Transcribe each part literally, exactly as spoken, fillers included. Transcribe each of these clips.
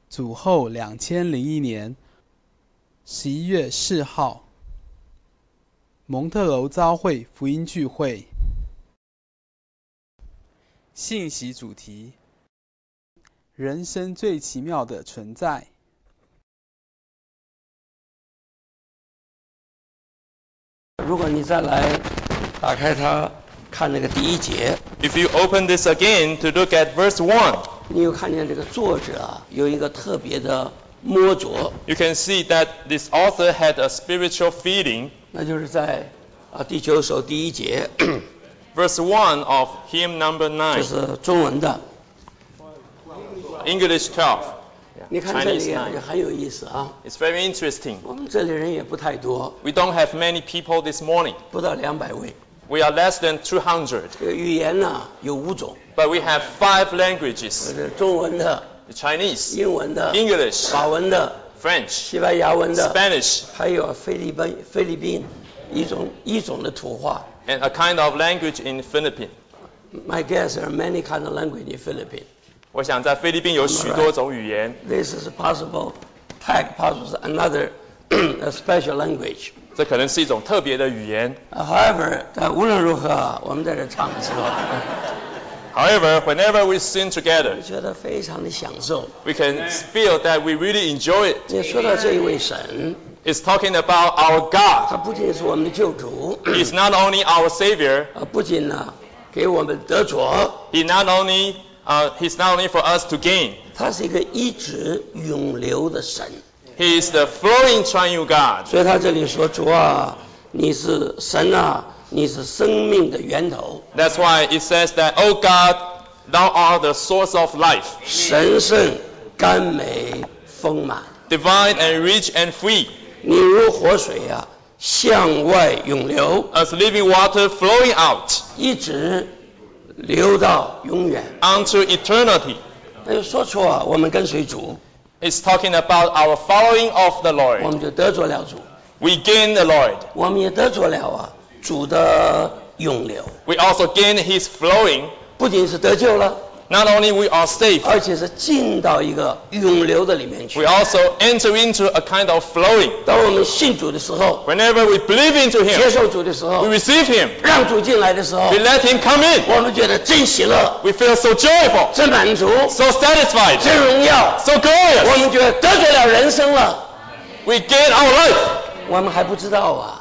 主后两千零一年十一月四号，蒙特楼召会福音聚会。信息主题：人生最奇妙的存在。 如果你再来打开它看那个第一节 If you open this again to look at verse one, 你有看见这个作者啊有一个特别的摸着， you can see that this author had a spiritual feeling. 那就是在啊第九首第一节 Verse one of hymn number 这 nine, 是中文的， English twelve. 你看这 Chinese 里啊 nine. 也很有意思啊。 It's very interesting. 我们这里人也不太多， We don't have many people this morning. 不到两百位。 We are less than two hundred, 这个语言呢有五种， but we have five languages: 这中文的、 Chinese, 英文的、 English, 法文的、 French, 西班牙文的， Spanish, 还有菲律宾菲律宾一种一种的土话。 and a kind of language in Philippines. My guess there are many kind of language in Philippines. 我想在菲律宾有许多种语言， This is possible, tag possible another a special language. 这可能是一种特别的语言。 However, 但无论如何，我们在这唱的时候， However, whenever we sing together, 我觉得非常的享受。 we can feel that we really enjoy it. 你说到这一位神， It's talking about our 他 God. 不仅是我们的救主， He's not only our Savior, 啊，不仅呢给我们得着， He not only uh, He's not only for us to gain. 他是一个一直永留的神。 He is the flowing triune God. 所以他这里说：“主啊，你是神啊，你是生命的源头， That's why it says that, Oh God, Thou art the source of life, 神圣、甘美、丰满。 divine and rich and free, 你如活水啊，向外涌流， as living water flowing out 一直流到永远。 unto eternity." 那就说出啊，我们跟随主， It's talking about our following of the 我 Lord. 们就得着了主， We gain the Lord. 我们也得着了啊主的永流。 We also gain His flowing. 不仅是得救了， Not only we are saved, 而且是进到一个永流的里面去 we。also enter into a kind of flowing. 当我们信主的时候， Whenever we believe into 接 Him, 受主的时候 we，receive Him. 让主进来的时候 We，let Him come in. 我们觉得真喜乐、 We feel so joyful, 真满足、 so satisfied, 真荣耀。 so 我 glorious. 们觉得得罪了人生了， We gain our life. 我们还不知道啊，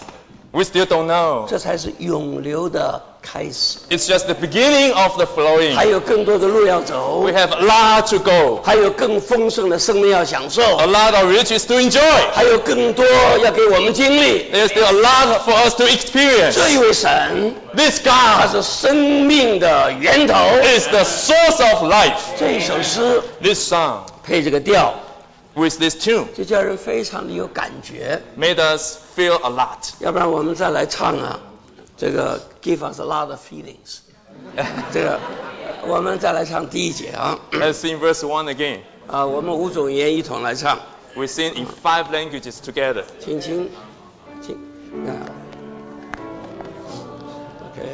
We still don't know. 这才是永流的开始。 It's just the beginning of the flowing. 还有更多的路要走 We，have a lot to go, 还有更丰盛的生命要享受， a lot of riches to enjoy. 还有更多要给我们经历。 There's still a lot for us to experience. 这一位神， This 他 God 是生命的源头。 is the source of life. 这一首诗 This song 配这个调， with this tune 就叫人非常的有感觉。 made us feel a lot. 要不然我们再来唱啊，这个 Give us a lot of feelings。这个我们再来唱第一节啊， Let's sing verse one again. 啊，我们五种语言一同来唱， We sing in five languages together. 请请请啊 ，OK。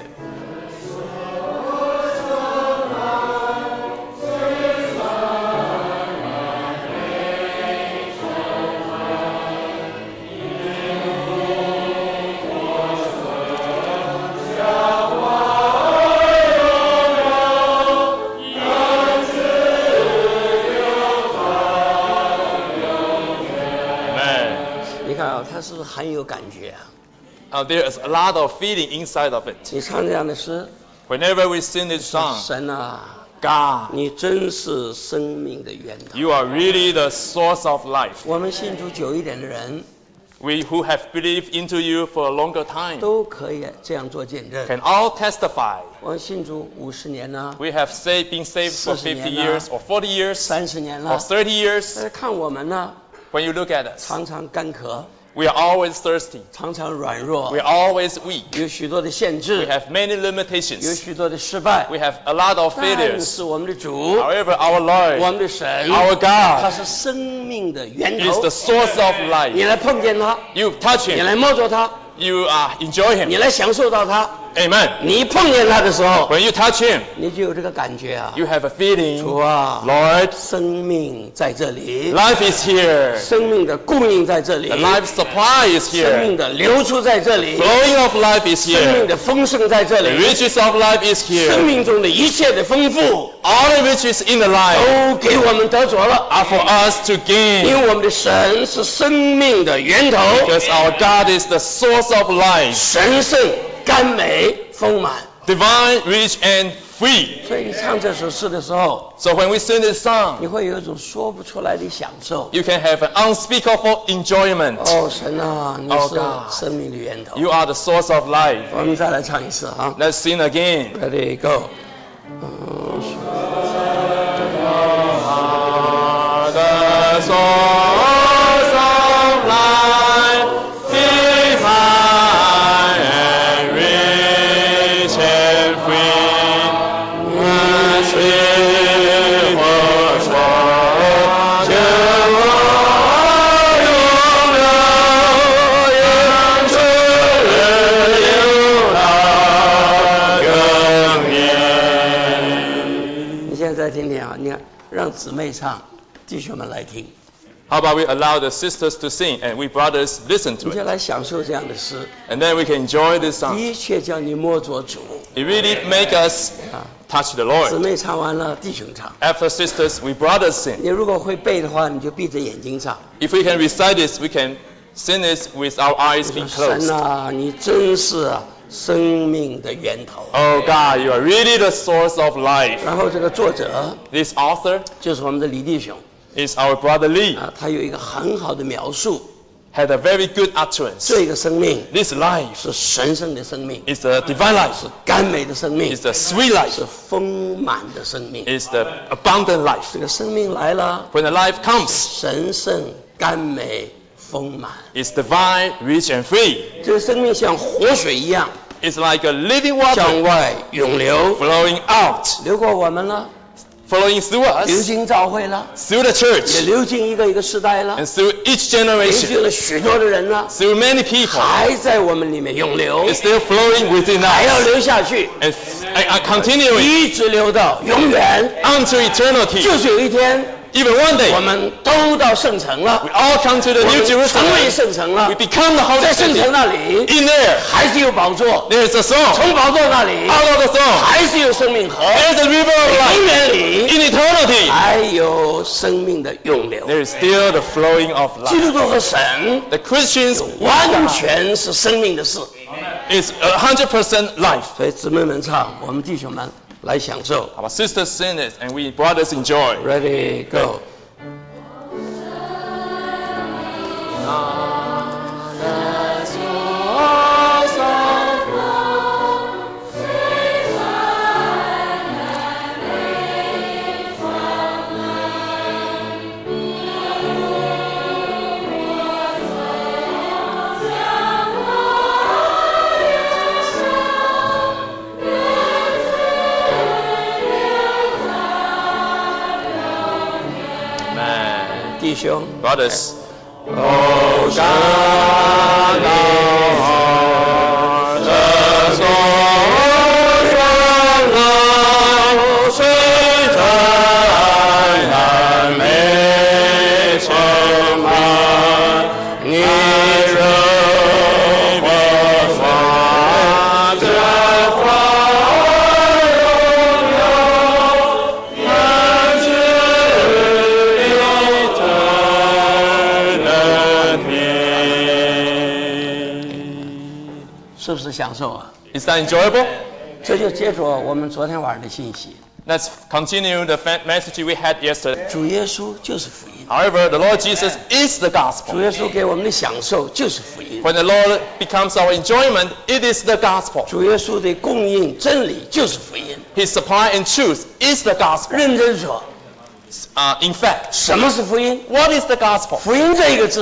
你看啊，他是不是很有感觉啊？ Uh, there is a lot of feeling inside of it. 你唱这样的诗， Whenever we sing this song, 神啊， God, 你真是生命的源头。 you are really the source of life. 我们信主久一点的人 We who have believed into you for a longer time 都可以这样做见证。 can all testify. 我们信主五十年了， We have saved, been saved for forty fifty 年了。 years or forty years 三十年 or 了， thirty years. 但是看我们呢， When you look at us, 常常干渴， we are always thirsty. 常常软弱 We，are always weak. 有许多的限 We 制， have many 有 limitations. 许多的失败。 We have a lot of 但 failures. 是我们的主， However, our 我 Lord, 们的神， our 他 God, 是生命的源 is 头 the。source of 你 life. 来碰见他， You touch 你 Him. 来摸着他， You uh, enjoy 你 Him. 来享受到他， Amen. 你碰见他的时候， When you touch him, 你就有这个感觉啊。 you have a feeling, 主啊， Lord, 生命在这里， life is here. 生命的供应在这里， The life supply is 生 here. 命的流出在这里， Flowing of life is 生命 here. 的丰盛在这 The 里， riches of life is 生 here. 命中的一切的丰富 All the riches in the life 都给我们得着了， are for us to 因 gain. 为我们的神是生命的源头， Because our God is the source of life. 神圣、甘美、丰满。 Divine, rich, and free. 所以你唱这首诗的时候， So when we sing this 你 song, 会有一种说不出来的享受。 you can have an unspeakable enjoyment. 哦，神啊，你 Oh 是 God 生命的源头。 You are the source of life. 我们再来唱一次啊 Let's sing again. ，Ready go。 The source of life, divine and rich and free, as it was for you. 你现在听听啊，你看，让姊妹唱，弟兄们来听， How about we allow the sisters to sing and we brothers listen 你 to 就 it? 来享受这样的诗， And then we can enjoy this song. 的确叫你摸着主 It really make us 啊。 touch the 姊 Lord. 妹唱完了，弟兄唱。 After sisters, we brothers sing. 你如果会背的话，你就闭着眼睛唱。 If we can recite this, we can sing this with our eyes 你 being 说神 closed. 啊，你真是啊生命的源头。 Oh God, you are really the source of life. 然后这个作者 This author 就是我们的李弟兄 is our brother Lee. 啊，他有一个很好的描述， Had a very good utterance. 这个生命 This life 是神圣的生命， is the divine life. 是甘美的生命， Is the sweet 是 life. 丰满的生命。 Is the abundant life. 这个生命来了， When the life comes, 神圣、甘美、丰满。 it's divine, rich, and free. 这个生命像活水一样 It's like a living 向 water 外涌流， flowing out, 流过我们了， flowing through 流 us, 进教会了， through the 也 church, 流进一个一个时代了， and through each 流 generation, 进了许多的人了， through many people. 还在我们里面涌流， It's still flowing within 还要 us 流下去， and, and continuing 一直流到永远。 unto eternity. 就是有一天， Even one 我 day, 们都到圣城了 we，all come to the 我 New 们成为 Jerusalem. 圣城了 We，become the holy 在圣 city. 城那里 In there, 还是有宝座， there is a throne. 从宝座那里 Out of the throne, 还是有生命河， there is a river of 永 life. 远里 In eternity, 还有生命的涌流。 there is still the flowing of 基 life. 督徒和神 The Christians 完全是生命的事， is a hundred percent life. 所以姊妹们唱，我们弟兄们来享受。 Our sisters sing it, and we brothers enjoy. Ready, go. Amen. 弟兄， Brothers, Oh God, the source of love, sweet and rich and bright, nearer was once the fire of and eternity. 是不是享受啊？ Is that enjoyable? 这就接着我们昨天晚上的信息， Let's continue the fa- message we had yesterday. 主耶稣就是福音， However, the Lord Jesus is the 主 gospel. 耶稣给我们的享受就是福音， When the Lord becomes our enjoyment, it is the gospel. 主耶稣的供应真理就是福音。 His supply and truth is the gospel. 认真说， Uh, in fact, 什么是福音？ what is the gospel? 福音这一个字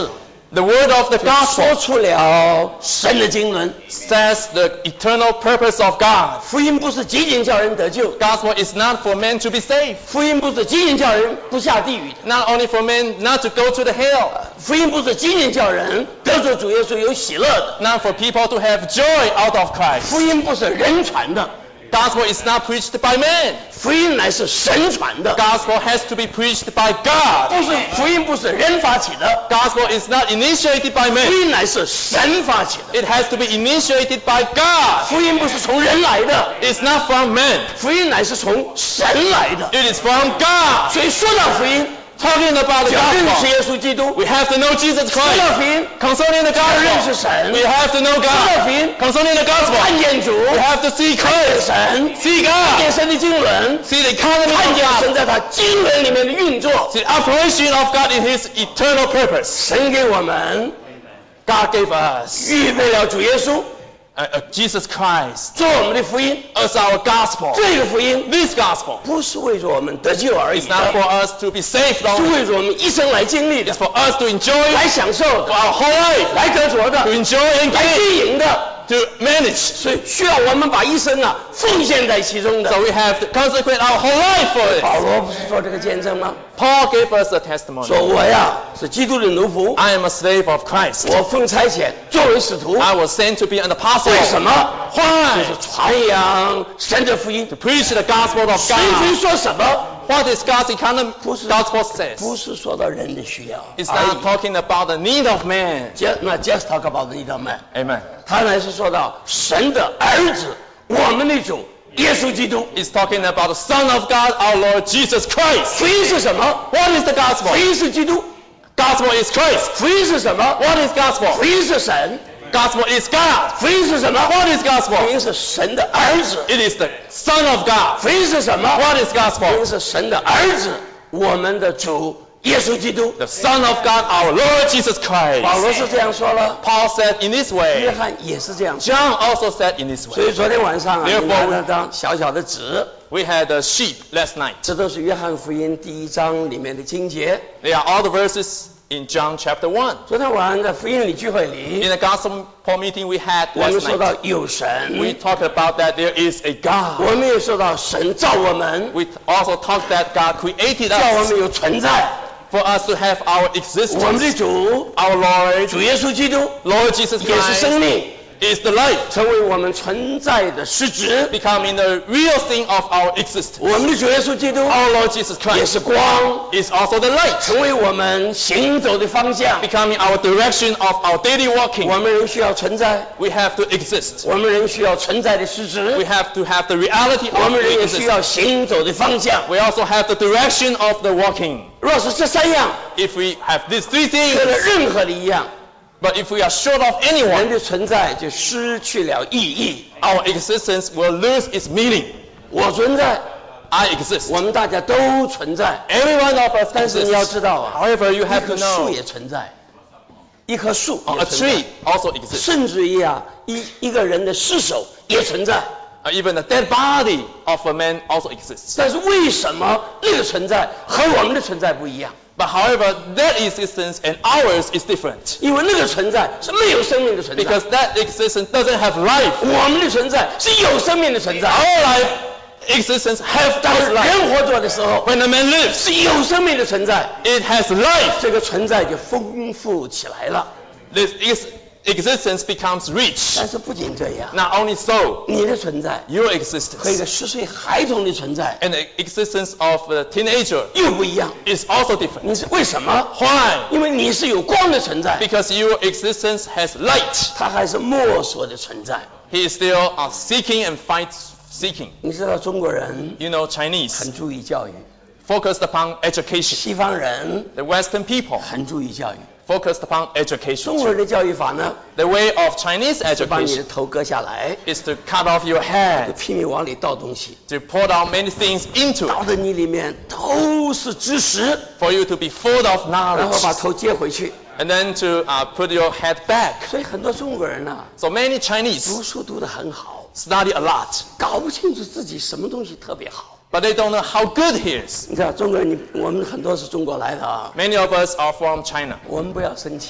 The word of the 说 gospel 出了神的经纶。 says the eternal purpose of God. 福音不是仅仅叫人得救， Gospel is not for men to be saved. 福音不是仅仅叫人不下地狱的， Not only for men not to go to the hell. 福音不是仅仅叫人得着主耶稣有喜乐的， Not for people to have joy out of Christ. 福音不是人传的， Gospel is not preached by men. 福音乃是神传的。 Gospel has to be preached by God. 不是福音不是人发起的， Gospel is not initiated by 福 men. 音乃是神发起的。 It has to be initiated by God. 福音不是从人来的， It's not from men. 福音乃是从神来的。 It is from God. 所以说到福音， Talking about 就 the 要认识 gospel, 耶稣基督； we have to know Jesus 说 Christ. 到福音， Concerning the 就要认识 gospel, 神； we have to know 说到 God. 福音， Concerning the 看 gospel, 见主， we have to see 看见 Christ. 神， See 看 God. 见神的经纶， See the economy 看 of 见神 God. 在他经纶里面的运作。 See the operation of God in His eternal purpose. 神给我们 God gave us 预备了主耶稣 uh, uh, Jesus Christ 做我们的福音， as our gospel. 这个福音 This gospel 不是为着我们得救而已 is not for 的， us to be saved 是 only. 为着我们一生来经历的 It's，for us to enjoy 来享受 for 的， our whole life, 来得着 to 的， enjoy and 来 gain, 经营的， to manage. 所以需要我们把一生啊奉献在其中的。 So we have to consecrate our whole life for 保 it. 罗不是说这个见证吗？ Paul gave us a testimony. 说我呀是基督的奴仆， I am a slave of Christ. 我奉差遣作为使徒。 I was sent to be an apostle. 为什么？就 Why? 是传扬神的福音。 To preach the gospel of 谁谁 God. 说什么？ What is God's economy? 不是 Gospel says. 不是说到人的需要 It's 而 not 已。 talking about the need of man. Just 那 just talk about the need of man， Amen. 他乃是说到神的儿子，我们的主耶稣基督。 It's talking about the Son of God, our Lord Jesus Christ. 福音是什么？ What is the 福 gospel? 音是基督。 Gospel is Christ. 福音是什么？ What is gospel? 福音是神。 Gospel is God. 福音是什么？ What is 福 gospel? 音是神的儿子。 It is the Son of God. 福音是什么？ What is 福音 gospel? 是神的儿子，我们的主耶稣基督。 The Son of God, our Lord Jesus 保 Christ. 罗是这样说了， Paul said in this 约 way. 翰也是这样说。 John also said in this 所以 way. 昨天晚上啊， Therefore, 你拿了张小小的纸， We had a sheep last night. 这都是约翰福音第一章里面的经节。 They are all the verses in John chapter one. 昨天晚上在福音理聚会里 In，the gospel meeting we had 我们 last 说到 night, 有神， we talked about that there is a God. 我们也说到神造我们， We also talked that God created 叫我 us 们有存在。 for us to have our 我们的 existence. 主 Our Lord, 主耶稣基督 Lord Jesus 也是 Christ, 生命， is the light, 成为我们存在的实质。 becoming the real thing of our existence. 我们的主耶稣基督 Our Lord Jesus 也 Christ 是光， is also the light, 成为我们行走的方向。 becoming our direction of our daily walking. 我们人需要存在， We have to exist. 我们人需要存在的实 We 质， have to have the reality 我 of 们人 the 也需 existence. 要行走的方向。 We also have the direction of the walking. 若是这三样 If we have these three 缺了 things, 任何的一样， but if we are short of 人 anyone, 的存在就失去了意义。 our existence will lose its meaning. 我存在， I exist. 我们大家都存在， Every one of us 但是你要 exists. 知道啊， However, you 一 have 棵 to 树 know 也存在，一棵树 uh, 也 a 存在 tree also exists. 甚至于啊，一一个人的尸首也存在。 Uh, even the dead body of a man also exists. 但是为什么那个存在和我们的存在不一样？ But however, that existence and ours is different. 因为那个存在是没有生命的存在， Because that existence doesn't have life. 我们的存在是有生命的存在。 Our life existence have 当 has life. 人活着的时候， When a man lives, 是有生命的存在， it has life. 这个存在就丰富起来了。 This is, existence becomes rich. 但是不仅这样， Not only so, 你的存在 your 和一 existence 个十岁孩童的存在 and the existence of a teenager 又不一样。 is also different. 你是为什么？ Why? 因为你是有光的存在， Because your existence has light. 它还是摸索的存在。 He is still uh, seeking and fight seeking. 你知道中国人 You know, Chinese 很注意教育， focused upon education. 西方人 The Western people 很注意教育。 focused upon 中 education. 国人的教育法呢， The way of Chinese 是把你的 education 头割下来， is to cut off your 就 head, 拼命往里倒东西， to pour down many things into 倒 it, 的你里面都是知识， for you to be full of 然后把 knowledge, 头接回去。 and then to uh, put your head back. 所以很多中国人呢、 So many Chinese 读书读得很好， study a lot, 搞不清楚自己什么东西特别好。 but they don't know how good he is. 你知道中国人，你我们很多是中国来的啊， Many of us are from China. 我们不要生气。 Don't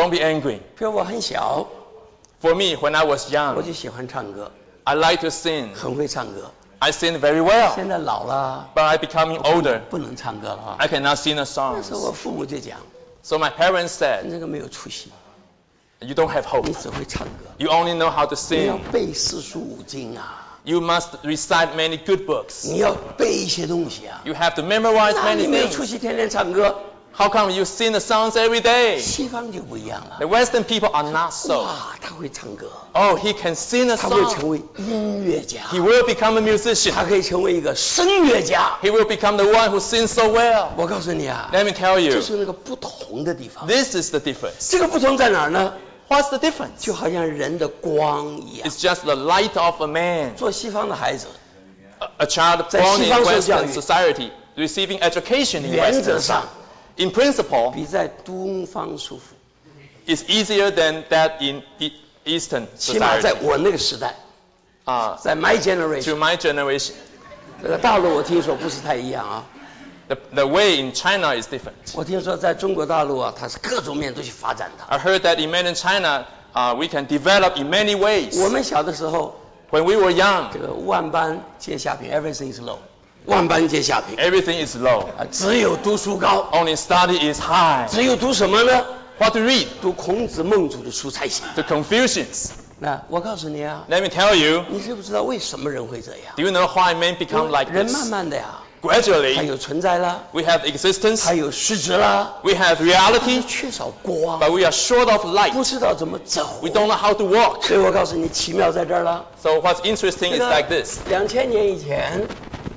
don't be angry. 比如我很小， For me, when I was 我 young, 就喜欢唱歌， I like to sing. 很会唱歌。 I sing very well. 现在老了， But I becoming older, 不能唱歌了啊。 I cannot sing the 那时候 songs. 我父母就讲， So my parents 你 said, 这个没有出息， you don't have hope. 你只会唱歌， You only know how to 你要 sing. 背四书五经啊， You must recite many good books. 你要背一些东西啊。 You have to memorize 那你 many 没有出 things. 息，天天唱歌。 How come you sing the songs every day? 西方就不一样了。 The Western people are not so. 哇，他会唱歌， Oh, he can sing a 他会 song. 成为音乐家， He will become a musician. 他可以成为一个声乐家。 He will become the one who sings so well. 我告诉你啊， Let me tell 这 you, 是那个不同的地方。 this is the difference. 这个不同在哪儿呢？ What's the difference? 就好像人的光一样。 It's just the light of a man. 做西方的孩子， A, a child 在 born 西 in 方受教 Western 育 society, receiving education in 原则 Western, 上 in principle, 比在东方舒服。 is easier than that in e- Eastern 起码在 society. 我那个时代， Uh, 在 my to generation， my generation, 这个大陆我听说不是太一样啊。 the, the way in China is different. 我听说在中国大陆啊，它是各种面都去发展的。 I heard that in mainland China, uh, we can develop in many ways. 我们小的时候， When we were young, 这个万般皆下品 ，everything is low， 万般皆下品 everything is low. 啊，只有读书高。 Only study is high. 只有读什么呢？ What to read? 读孔子、孟子的书才行。 The Confucians. 那我告诉你啊， Let me tell you, 你知不知道为什么人会这样？ do you know why men become like 人 this? 慢慢的呀，它 Gradually, 有存在啦， we have existence, 它有实质啦， we have 但 reality, 是缺少光， but we are short of light. 不知道怎么走。 We don't know how to walk. 所以我告诉你，奇妙在这儿了。 So what's interesting is like this. 两千年以前，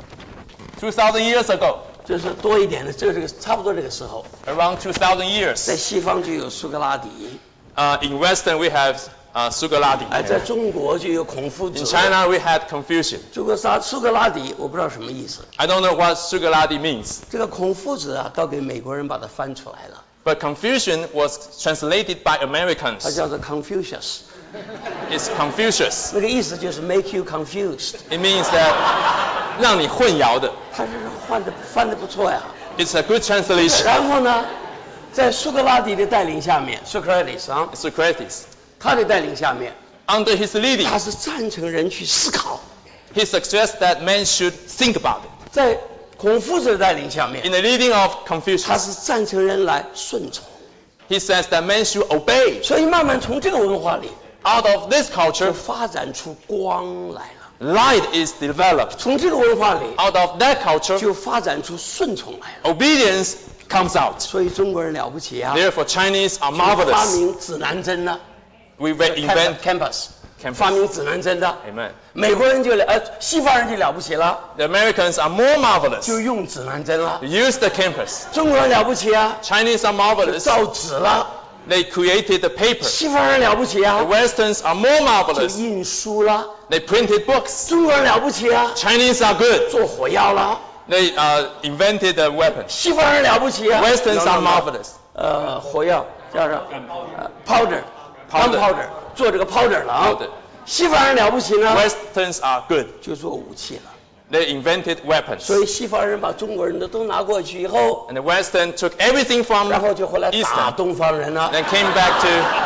two thousand years ago, 就是多一点的，这个这个差不多这个时候， around two thousand 在 years, 西方就有苏格拉底， uh, in Western we have uh, Sugaladi. 哎，在中国就有孔夫子 In。China we had Confucian. 这个啥苏格拉底，我不知道什么意思。 I don't know what Sugaladi means, 这个孔夫子啊，倒给美国人把它翻出来了， but Confucian was translated by 它 Americans. 叫做 Confucius， It's Confucius. 那个意思就是 make you confused。 It means that 让你混淆的。 他这是换的翻的不错呀。 It's a good translation. 然后呢，在苏格拉底的带领下面 ，Socrates 啊， Socrates. 他的带领下面， Under his leading, 他是赞成人去思考。 he suggests that men should think about it. 在孔夫子的带领下面， In the leading of 他 Confucius, 是赞成人来顺从。 he says that men should obey. 所以慢慢从这个文化里， Out of this 就 culture, 发展出光来了。 light is developed. 从这个文化里， Out of that culture, 就发展出顺从来了。 obedience comes out. 所以中国人了不起啊！ Therefore, Chinese are 发 marvelous. 明指南针呢 We re- invent ，campus， campus. 发明指南针的。 Amen. 美国人就了，呃，西方人就了不起了， The Americans are more marvelous. 就用指南针了。 Use the campus. 中国人了不起啊， Chinese are 就 marvelous. 造纸了。 They created the paper. 西方人了不起 The 啊， Westerns are more 就 marvelous. 印书了。 They printed books. 中国人了不起啊， Chinese are good. 做火药了。 They uh, invented the weapons. 西方人了不起啊 Westerns are No, no, no. marvelous. 呃，火药叫啥？呃，powder， Powder gunpowder，做这个 powder 了啊 Powder。 西方人了不起呢， Westerns are good. 就做武器了。 They invented weapons. 所以西方人把中国人的都拿过去以后， And the Western took everything from 然后就回来打 Eastern. 东方人了。 Then came back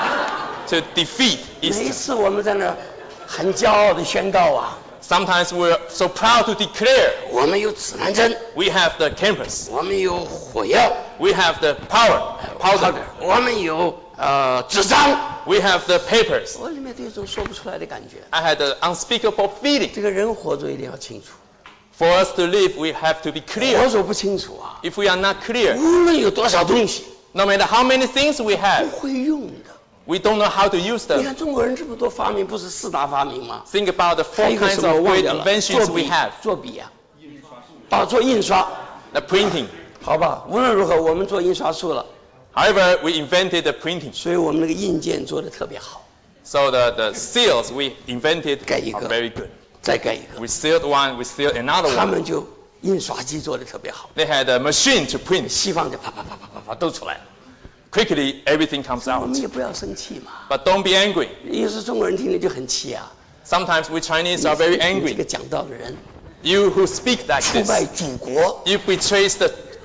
to, to defeat 每一 Eastern. 次我们在那儿很骄傲的宣告啊， Sometimes we're so proud to declare 我们有指南针， we have the campus. 我们有火药 We have the power, powder. 我们有呃纸张， We have the papers. 我里面都有一种说不出来的感觉。 I had an unspeakable feeling. 这个人活着一定要清楚， For us to live, we have to be 活 clear. 着不清楚啊， If we are not clear, 无论有多少东西， no matter how many things we 不 have, 会用的。 we don't know how to use 你 them. 看中国人这么多发明，不是四大发明吗？ Think about the 还 four 有一个 kinds 什么 of 忘 great 掉了？ inventions 做 we 笔 have. 做笔呀、啊，做印刷， The printing. 好吧。无论如何，我们做印刷术了， However, we invented the printing. 所以我们那个印件做的特别好。 So the, the seals we invented 盖一个。 are very good. 再盖一个， We sealed one, we sealed another 他 one. 们就印刷机做的特别好， They had a machine to print. 西方就啪啪啪啪啪啪都出来了。 Quickly, everything comes 我 out. 们也不要生气嘛。 But don't be angry. 有时中国人听了就很气啊。 Sometimes we Chinese are very 你这个 angry. 讲道的人， You who speak like 出卖 this, 祖国， you betray the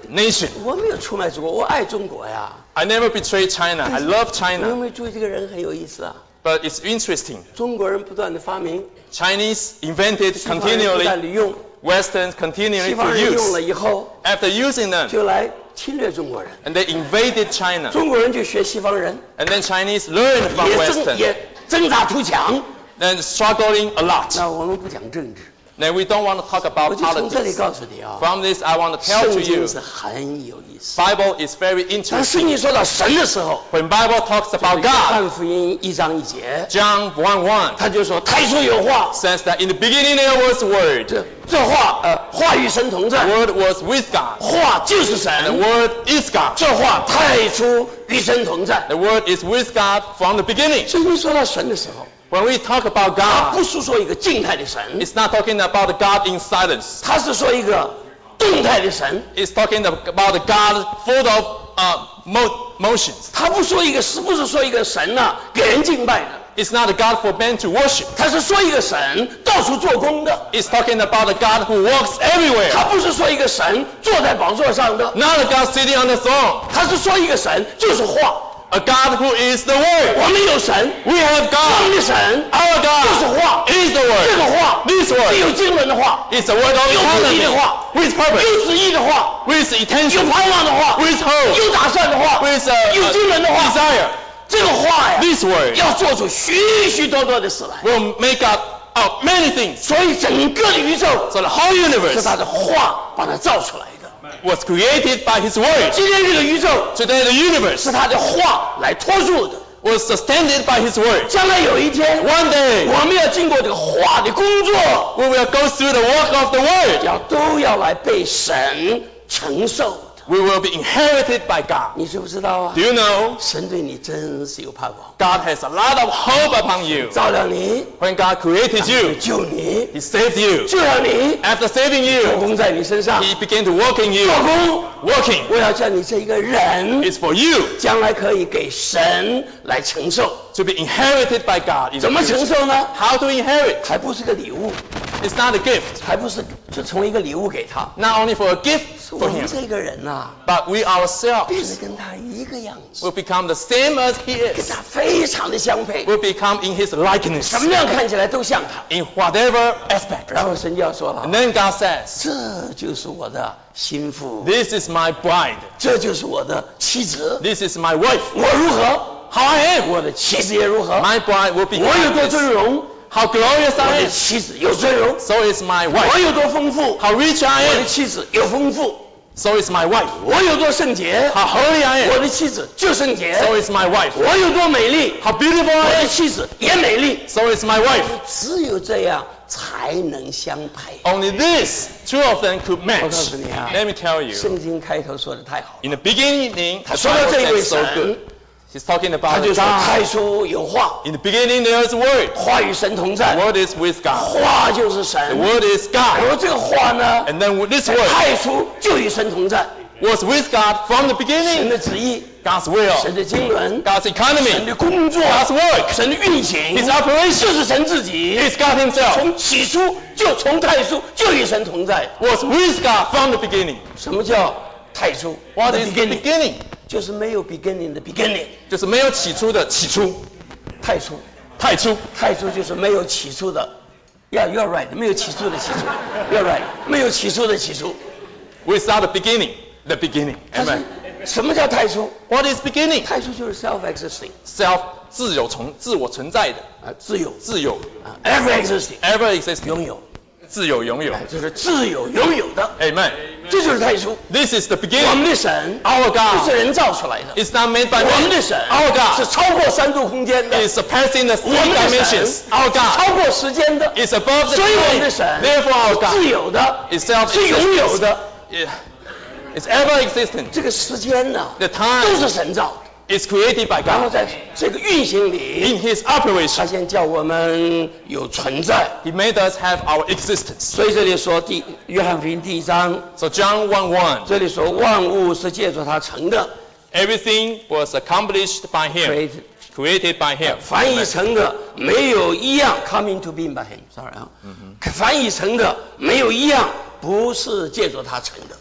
nation. 我没有出卖中国，我爱中国呀。 I never betrayed China. I love 你有 China. 没有注意这个人很有意思啊？ But it's interesting. 中国人不断的发明， Chinese invented 西方人不断 continually, 的用， Westerns 西 continually 方 to 人用了 use. 以后， After using them, 就来侵略中国人， and they invaded China. 中国人就学西方人， And then Chinese learned from 也挣 Western. 也挣扎图强。 Then struggling a lot. 那我们不讲政治， Then we don't want to talk 我 about 就从这里 politics. 告诉你啊， From this, I want to tell 圣 to you, 经是很有意思。 Bible is very 当 interesting. 圣经说到神的时候， When Bible talks 约 about God, 翰福音一章一节， John one one 他就说太初有话， says that in the beginning there was Word. 这这话呃话与神同 The 在， Word was with God. 话就是 And the 神， Word is God. 这话太初与神同在。 The Word is with God from the beginning. 圣经说到神的时候， When we talk about 他不 God, 是说一个静态的神， it's not talking about the God in silence. 他是说一个动态的神。 It's talking about the God full of uh, mo- motions. 他不说一个是不是说一个神呐、给人敬拜的， It's not a God for men to worship. 他是说一个神到处做工的， It's talking about a God who walks everywhere. 他不是说一个神坐在宝座上的， Not a God sitting on the throne. 他是说一个神就是话。 A God who is the Word. 我们有神， We have 我们 God. 的神 Our 就是 God 话， is the 这个 Word. 话 This 是 Word 有经纶的话， is the Word of 有目的的 eternity. 话， With purpose. 有旨意的话， With 有 intention. 盼望的话， With hope. 有打算的话， With uh, 有经纶的 uh, 话， desire. 这个话呀， This Word 要做出许许多多的事来。 will make up of many things. 所以整个的宇宙 So the whole 是 universe 他的话把它造出来的。 was created by His Word. 今天这个宇宙 Today the universe 是他的话来托住的。 was sustained by His Word. 将来有一天， One day 我们要经过这个话的工作， we will go through the work of the Word. 要都要来被神承受的。 We will be inherited by God. 你知不知道啊 Do？you know 神对你真是有盼望， God has a lot of hope upon you? 照亮你， When God created you, 救你， He saved you. 就让你 After saving 做 you, 工在你身上， He began to work in you. 做工。 Working 我要叫你这一个人， is for you 将来可以给神来承受。 to be inherited by God. in the 怎么承 future. 受呢？ How to inherit? 还不是个礼物， It's not a gift. 还不是就成为一个礼物给他。 Not only for a gift 是我 for 们 Him, 这个人呐、 but we 变得 ourselves 跟他一个样子， will become the same as He 跟 is. 他非常的相配， Will become in His likeness 什么样看起来都像他。 in whatever aspect. 然后神就要说了 And，then God says, 这就是我的心腹， "This is my bride. 这就是我的妻子。 This is my wife. 我如何， How I am. 我的妻子也如何。 My bride will be 我有多 like 尊 this. 荣， How glorious 我 I 的 am. 妻子有尊荣； So is my 我 wife. 有多丰富， How rich 我 I 的 am. 妻子有丰富； So is my wife. 我有多圣洁， How holy I 我 am. 的妻子就圣洁； So is my wife. 我有多美丽， How beautiful 我 I 的 am. 妻子也美丽。 So is my wife. 只有这样才能相配。 Only this, two of them could 我 match. 告诉你啊， Let me tell you. 圣经开头说的太好了， In the beginning, 他说到这 Bible 位 said so 神 good.，He's talking 他 about 就 the 说 God. 太初有话， In the beginning, there is a word. 话与神同 The 在， word is with God. 话就是 The 神。 word is 然 God. 后这个话呢， And then with this 在 word 太初就与神同在， was with God from the 神 beginning. 的旨意， God's 神 will, 的经纶， God's 神 economy, 的工作， God's work, 神的运行， His operation. 就是神自己。 It's God Himself. 从起初就从太初就与神同在。 Was with God from the beginning. 什么叫太初 What The is the beginning beginning? 就是没有 beginning 的 beginning。 就是没有起初的起初， 太初， 太初。 太初就是没有起初的。Yeah, you're right， 没有起初的起初。You're right， 没有起初的起初。 Without the beginning, the beginning. 但是 Amen. 什么叫太初？ What is beginning? 太初就是 self-existing， Self 自有存自我存在的， 啊，自由自有啊 ，ever existing， ever existing 拥有， 自有拥有。 哎，就是自由拥有的， Amen. 这就是太初。 This is the 我 beginning. 们的神 Our 不是 God 人造出来的， is not made by 我们的 man. 神 Our 是 God 超过三度空间的， is surpassing the 我 three 们的 dimensions. 神 Our 超 God 过时间的， is above the 所以我们 time. 的神 Therefore, our 是自 God 由的， is self 是拥有的。 It's ever existent. 这个时间呢， The 都 time 是神造的。 is created by 然后 God. 在这个运行里， In His 他 operation, 先叫我们有存在。 He made us have our existence. 所以这里说第约翰福音第一章， So John one one, 这里说万物是借着他成的， everything was accomplished by Him, created created by Him. 翻译成的没有一样 coming to be by him，sorry 啊，翻译成的没有一样不是借着他成的。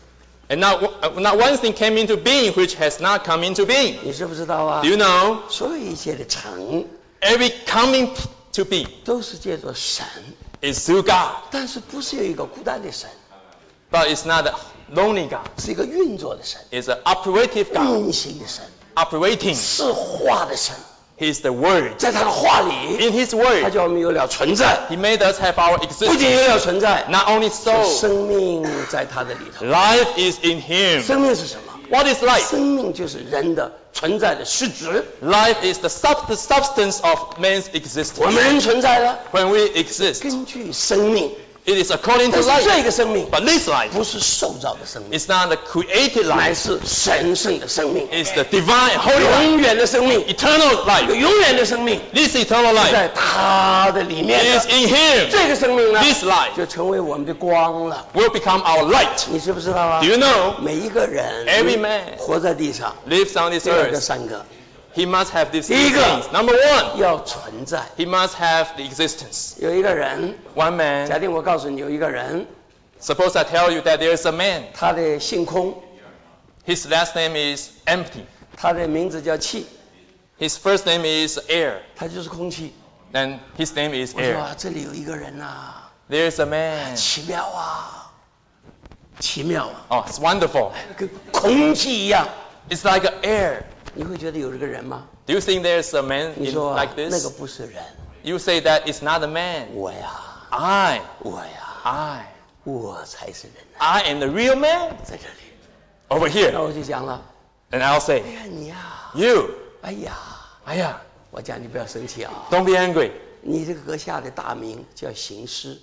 And not, not one thing came into being which has not come into being. 你知不知道啊？ Do you know? 所有一切的成 Every coming to be 都是借着神， is through God. 但是不是有一个孤单的神， But it's not a lonely God. 是一个运作的神， It's an operative God. 运行的神， Operating. 是话的神。 He's the Word. 在他的话里， In His 他 Word, 叫我们有了存在， He made us have our 不 existence. 仅有了存在， Not only so, 生命在他的里头。 life is in Him. 生命是什么？ What is life? 生命就是人的存在的实质。 Life is the, sub- the substance of man's 我 existence. 们人存在了， When we exist, 根据生命， it is according 但 to 是这 life. 个生命 But this life 不是受造的生命， is not the created 乃 life. 是神圣的生命， It's the divine, holy life, 永远的生命， eternal 有 life. 永远的生命 This eternal life 在他的里面 is 的。 in Him. 这个生命呢， This life 就成为我们的光了。 will become our light. 你知不知道啊 Do？you know? 每一个人 Every man 活在地上， lives on this 这有这 earth. 三个， He must have these 第 three 一个 things. Number one, 要存在。 he must have the existence. 有一个人， One 假 man. 定我告诉你有一个人， Suppose I tell you that there is a man. 他的姓空， His last name is empty. 他的名字叫气， His first name is air. 他就是空气。 Then his name is 我说 air. 啊，这里有一个人呐、 There is a man. 奇妙啊，奇妙啊， Oh, it's wonderful. 跟空气一样。 It's like an air. 你会觉得有这个人吗？ Do you think there's a man 你 in 说、啊、 like 那个 this? 不是人， You say that it's not a man. 我呀， I, 我呀， I, 我才是人呐、 I am the real man 在这里。 over 那 here. 我就讲了， And I'll 哎 say, 呀你呀， you, 哎呀， aya, 我讲你不要生气啊， don't be angry. 你这个阁下的大名叫行尸，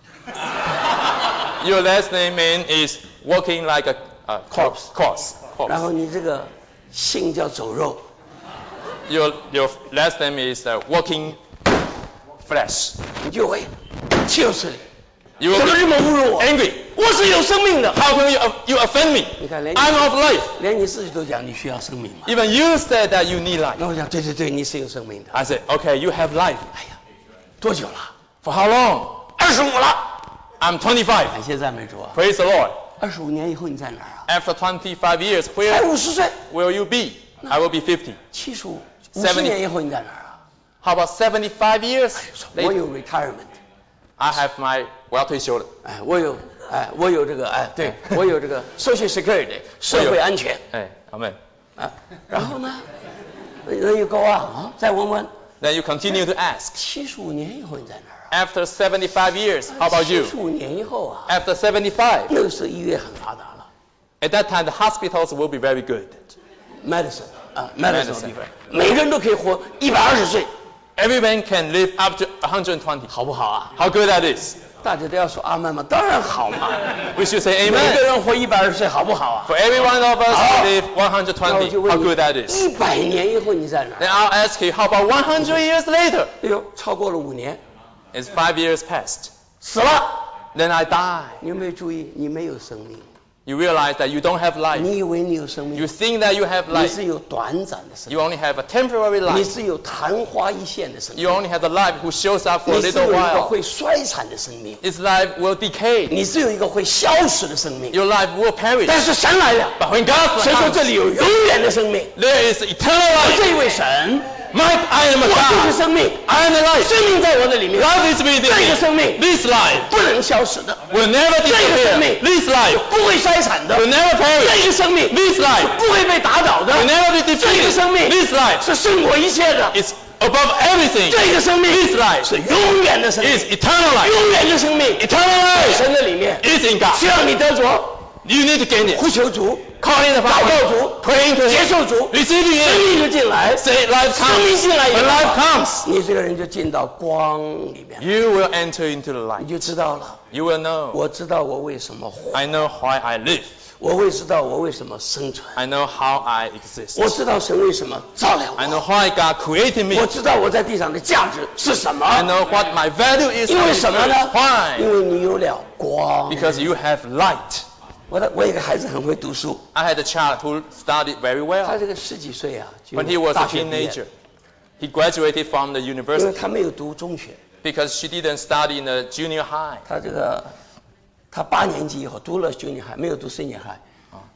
Your last name man is walking like a, a corpse. Corpse. 然 corpse. 后你这个姓叫走肉， Your, your last name is uh, walking flesh. 你就会气有此理， You 怎么 will 这么侮辱 be 我？ angry. 我是有生命的。 How can you, you offend me? 你看连 I'm of life. 连你自己都讲你需要生命嘛。 Even you said that you need life. 那我讲对对对，你是有生命的。 I said, okay, you have life. 哎呀，多久了？ For how long? 二十五了。 I'm twenty-five. 感谢赞美主啊！ Praise the Lord. 二十五年以后你在哪儿啊？ After twenty-five years, 才 where 五十岁， will you be? I will be fifty. 七十五，五十年以后你在哪儿啊？ How about seventy-five years? 我 later? 有 retirement， I have my, 我要退休了。 哎，我有，哎，我有这个，哎，对，我有这个 social security 社会安全， 哎，Amen. 啊，然后呢，人有 go on，再问问， Then you continue to ask. 七十五年以后你在哪儿啊？ After seventy-five years, how about 七 you? 十五年以后啊， After seventy-five, 那个时候医院很发达了 at that time the hospitals will be very good. ，medicine 啊，medicine Medicine 地方，每个人都可以活一百二十岁， Everyone can live up to one hundred twenty. 好不好啊？ How good that is. 大家都要说阿门嘛，当然好嘛。 We should say 每个 amen. 人活一百二十岁，好不好啊？ For every one of us Ah. to live one hundred 那我 twenty. 就 How 问 good that 你， is. 一百年以后你在哪 Then 儿？ I'll ask you, how about one hundred years later? 哎呦，超过了五年， It's five years past. 死了。 Then I die. 你有没有注意？你没有生命， You realize that you don't have life. 你以为你有生 You 命？ think that you have 你 life. 是有短暂的生 You only have a temporary 命，你 life. 是有昙花一现的生 You 命， only have the life who shows up for a 你是 little 有一个 while. 会衰残的生命， Its life will decay. 你是有一个会消失的生命。 Your life will perish. 但是神来了， But when God 神说 comes, 这里有永远的生命。 there is eternal 我 life. 这一位神， Mike, I am a 我就是 God. 生命， I am the life. 生命在我的里面， Life is within 这个生 me. 命 This life 不能消失的， will never 这个生 disappear. 命 This life 不会衰残的， will never 这 perish. 个生命 This life 不会被打倒的， will never be 这个 defeated. 生命 This life 是胜过一切的， is above everything. 这个生命 This life 是永远的生命， is eternal life. 永远的生命， Eternal 在 life 神的里面， is in 需 God. 要你得着， You need to gain it. 呼求主， Calling the 祷告 Father. 主， Praying to 接 Him. 受主， Receiving 生 Him. 命就进来， Say life 生命 comes. 进来以 When 后 life comes, 你这个人就进到光里面， you will enter into the 你 light. 就知道了。 You will know. 我知道我为什么活， I know why I live. 我会知道我为什么生存， I know how I exist. 我知道神为什么造了 I know 我， why God created me. 我知道我在地上的价值是什 I 么， know what my value is. 因 on 为 this 什么 earth. 呢？ Why? 因为你有了光。 Because you have light. 我的我有个孩子很会读书， I had a child who studied very 他 well. 这个十几岁啊，就 When he was a 大学毕业 teenager, he graduated from the 因为 university 他没有读中学， because she didn't study in the junior high. 他这个他八年级以后读了 junior high，没有读 senior high， Oh.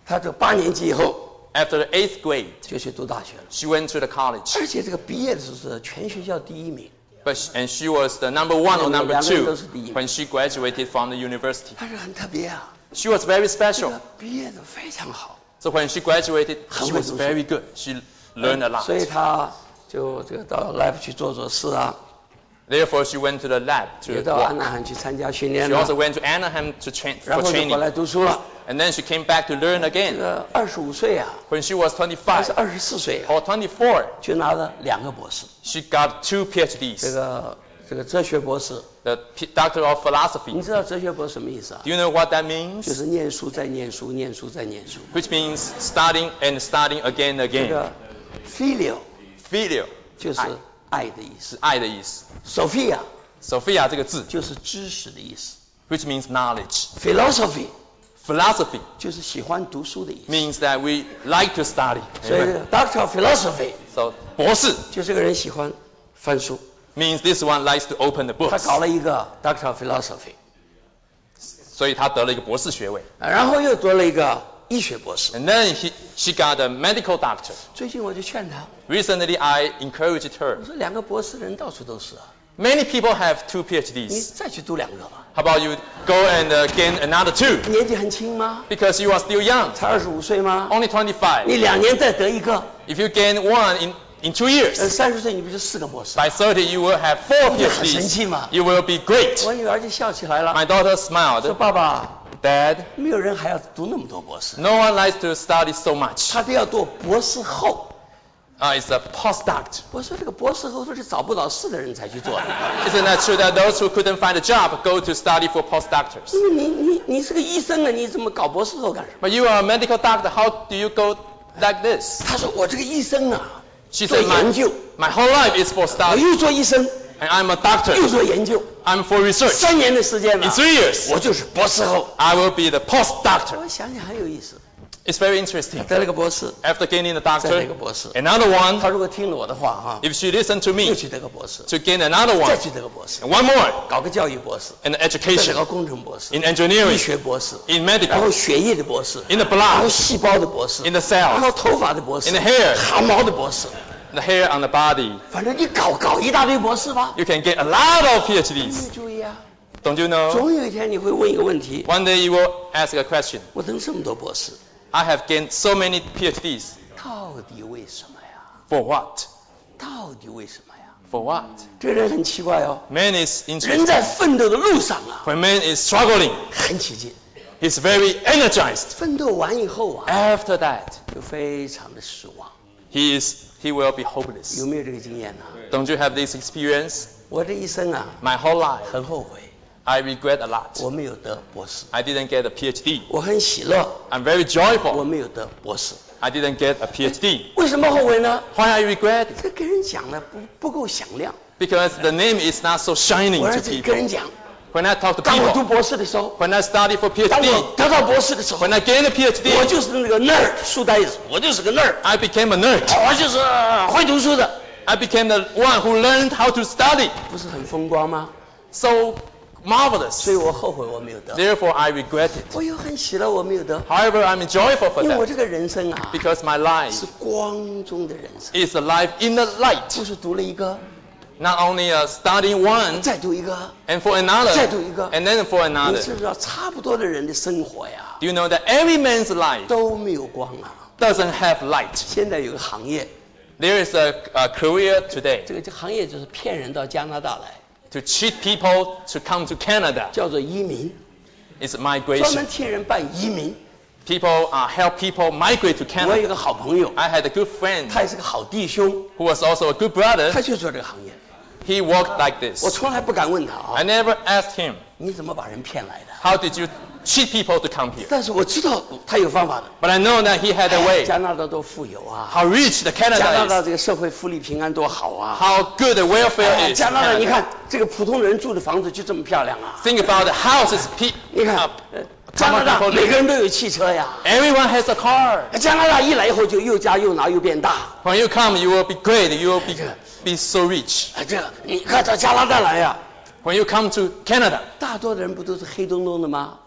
他这八年级以后 After the eighth grade, 就去读大学了， she went to the college. 而且这个毕业的时候是全学校第一名。 But she, and she was the number one or number 两个人 two 都是第一名。 when she graduated from the university. 他是很特别啊， She was very 这 special. 个毕业的非常好， So when she graduated, she was 很会读书。 very good. She learned a lot. 所以他就这个到 lab 去做做事啊， Therefore, she went to the lab 也 to 到安 work. 纳罕去参加训练 She 了， also went to Anaheim to train 然 for 后就过 training. 来读书了。 And then she came back to learn 这 again. 个二十五岁啊， When she was 还 twenty-five 是二十四岁啊， or twenty-four, 就拿了两个博士， she got two 这 PhDs. 个这个哲学博士。 The P- Doctor of 你 Philosophy. 知道哲学博士什么意思啊？ Do you know what that 就 means? 是念书再念书，念书再念书。 Which means starting and starting again and 这 again. 个 filial Filial 就是爱爱的意思是爱的意思。 ，Sophia Sophia 这个字就是知识的意思 which means knowledge. ，philosophy Philosophy 就是喜欢读书的意思。 means that we like to study. 所以 Amen. Doctor of Philosophy So 博士就这个人喜欢翻书， means this one likes to open the 他 books. 搞了一个 Doctor of Philosophy， 所以他得了一个博士学位。 啊然后又得了一个医学博士。 And then he, she got a medical doctor. 最近我就劝他， Recently, I encouraged her. 我说两个博士的人到处都是啊， Many people have two 你 PhDs. 再去读两个吧。 How about you go and uh, gain another two? 年纪很轻吗？ Because you are still young, 才二十五岁吗？ only 你 twenty-five. 两年再得一个， If you gain one in, in two 呃， years, 三十岁你不就四个博士？ by thirty you will have four 很神气 PhDs. 嘛。 You will be great. 我女儿就笑起来了， My daughter 说 smiled. 爸爸， Dad, 没有人还要读那么多博士， no one likes to study so much. 他都要读博士后。 Uh, it's a postdoc. 我说这个博士后都是找不到事的人才去做的， Isn't that true that those who couldn't find a job go to study for postdoctors? 因为你你你是个医生啊，你怎么搞博士后干什么？ But you are a medical doctor. How do you go like this? 他说我这个医生啊， She 做 said, 研究， my, my whole life is for 我 study. 又做医生， And I'm a doctor. 又做研究， I'm for research. 三年的时间 In 了， three years, 我就是博士后。 I will be the postdoctor. 我想想很有意思， It's very interesting. 得了个博士， After gaining the 再得 doctor, 个博士。 another 他 one, 如果听了我的话哈， if she listened to 又 me, 去得个博士， to gain another 再 one, 去得个博士， and one more 搞个教育博士， in 再得 education, 个工程博士， in 医 engineering, 学博士， in 然 medical, 后血液的博士， in the 然后 blood, 细胞的博士， in the 然 cells, 后头发的博士， in the hair, 汗毛的博士， the hair on the body. 反正你搞搞一大堆博士吧。 You can get a lot of 你 PhDs. 注意啊， Don't you know? 总有一天你会问一个问题： One day you will ask a question. 我得这么多博士， I have gained so many PhDs. 到底为什么呀？ For what? 到底为什么呀？ For what? 这个人很奇怪哦， Man is 人 interested. 在奋斗的路上啊， When man is struggling, 很起劲。 he's very energized. 奋斗完以后啊， After that, 就非常的失望。 he is he will be hopeless. 有没有这个经验呢？ Don't you have this experience? 我这一生啊， My whole life, 很后悔， I regret a lot. 我没有得博士。 I didn't get a PhD. 我很喜乐， I'm very 我 joyful. 没有得博士。 I didn't get a PhD. 为什么后悔呢？ Why I regret it? 这给人讲的不不够响亮。 Because the name is not so shining 我 to 儿子跟 people. 人讲， When I talk to 当我读 people, 博士的时候， when I study for 当 PhD, 我得到博士的时候 when，I gain a 我 PhD, 就是那个 nerd 书呆子，我就是个 nerd， I became a nerd. 我就是会读书的， I became the one who learned how to study. 不是很风光吗？ So marvelous. 所以我后悔我没有得。 Therefore, I regret it. 我又很喜乐我没有得， However, I'm joyful for 因为我 that 这个人生啊， because my 是 life 光中的人生， is a life in the light. 就是读了一个， Not only uh, studying one 再读一个， and for another, 再读一个。 and then for 你 another. 知不知道，差不多的人的生活呀， Do you know that every man's life 都没有光啊。 doesn't have light? 现在有个行业， There is a, a career today 这个这行业就是骗人到加拿大来， to cheat people to come to Canada. 叫做移民， It's 专门 migration. 替人办移民。 People uh, help people migrate to 我有一 Canada. 个好朋友， I had a good friend 他也是个好弟兄， who was also a good brother. 他就做这个行业。 He worked like 我 this. 从来不敢问他啊 I，never asked him, 你怎么把人骗来的？ how did you cheat people to come here? 但是我知道他有方法的。 But I know that he had a way. 加拿大多富有啊， How rich the 加拿 Canada 大 is. 这个社会福利平安多好啊。 How good the 哎 welfare is. 加 in 拿大，你 Canada. 看这个普通人住的房子就这么漂亮啊。 Think about the houses. Pe- 你看 uh,， 呃加拿大 people 每 live. 个人都有汽车呀。 Everyone has a car. 加拿大一来以后就又加又拿又变大。 When you come, you will be great. You will be, be so rich. 啊，这你看到加拿大来呀， When you come to Canada, 大多的人不都是黑洞洞的吗？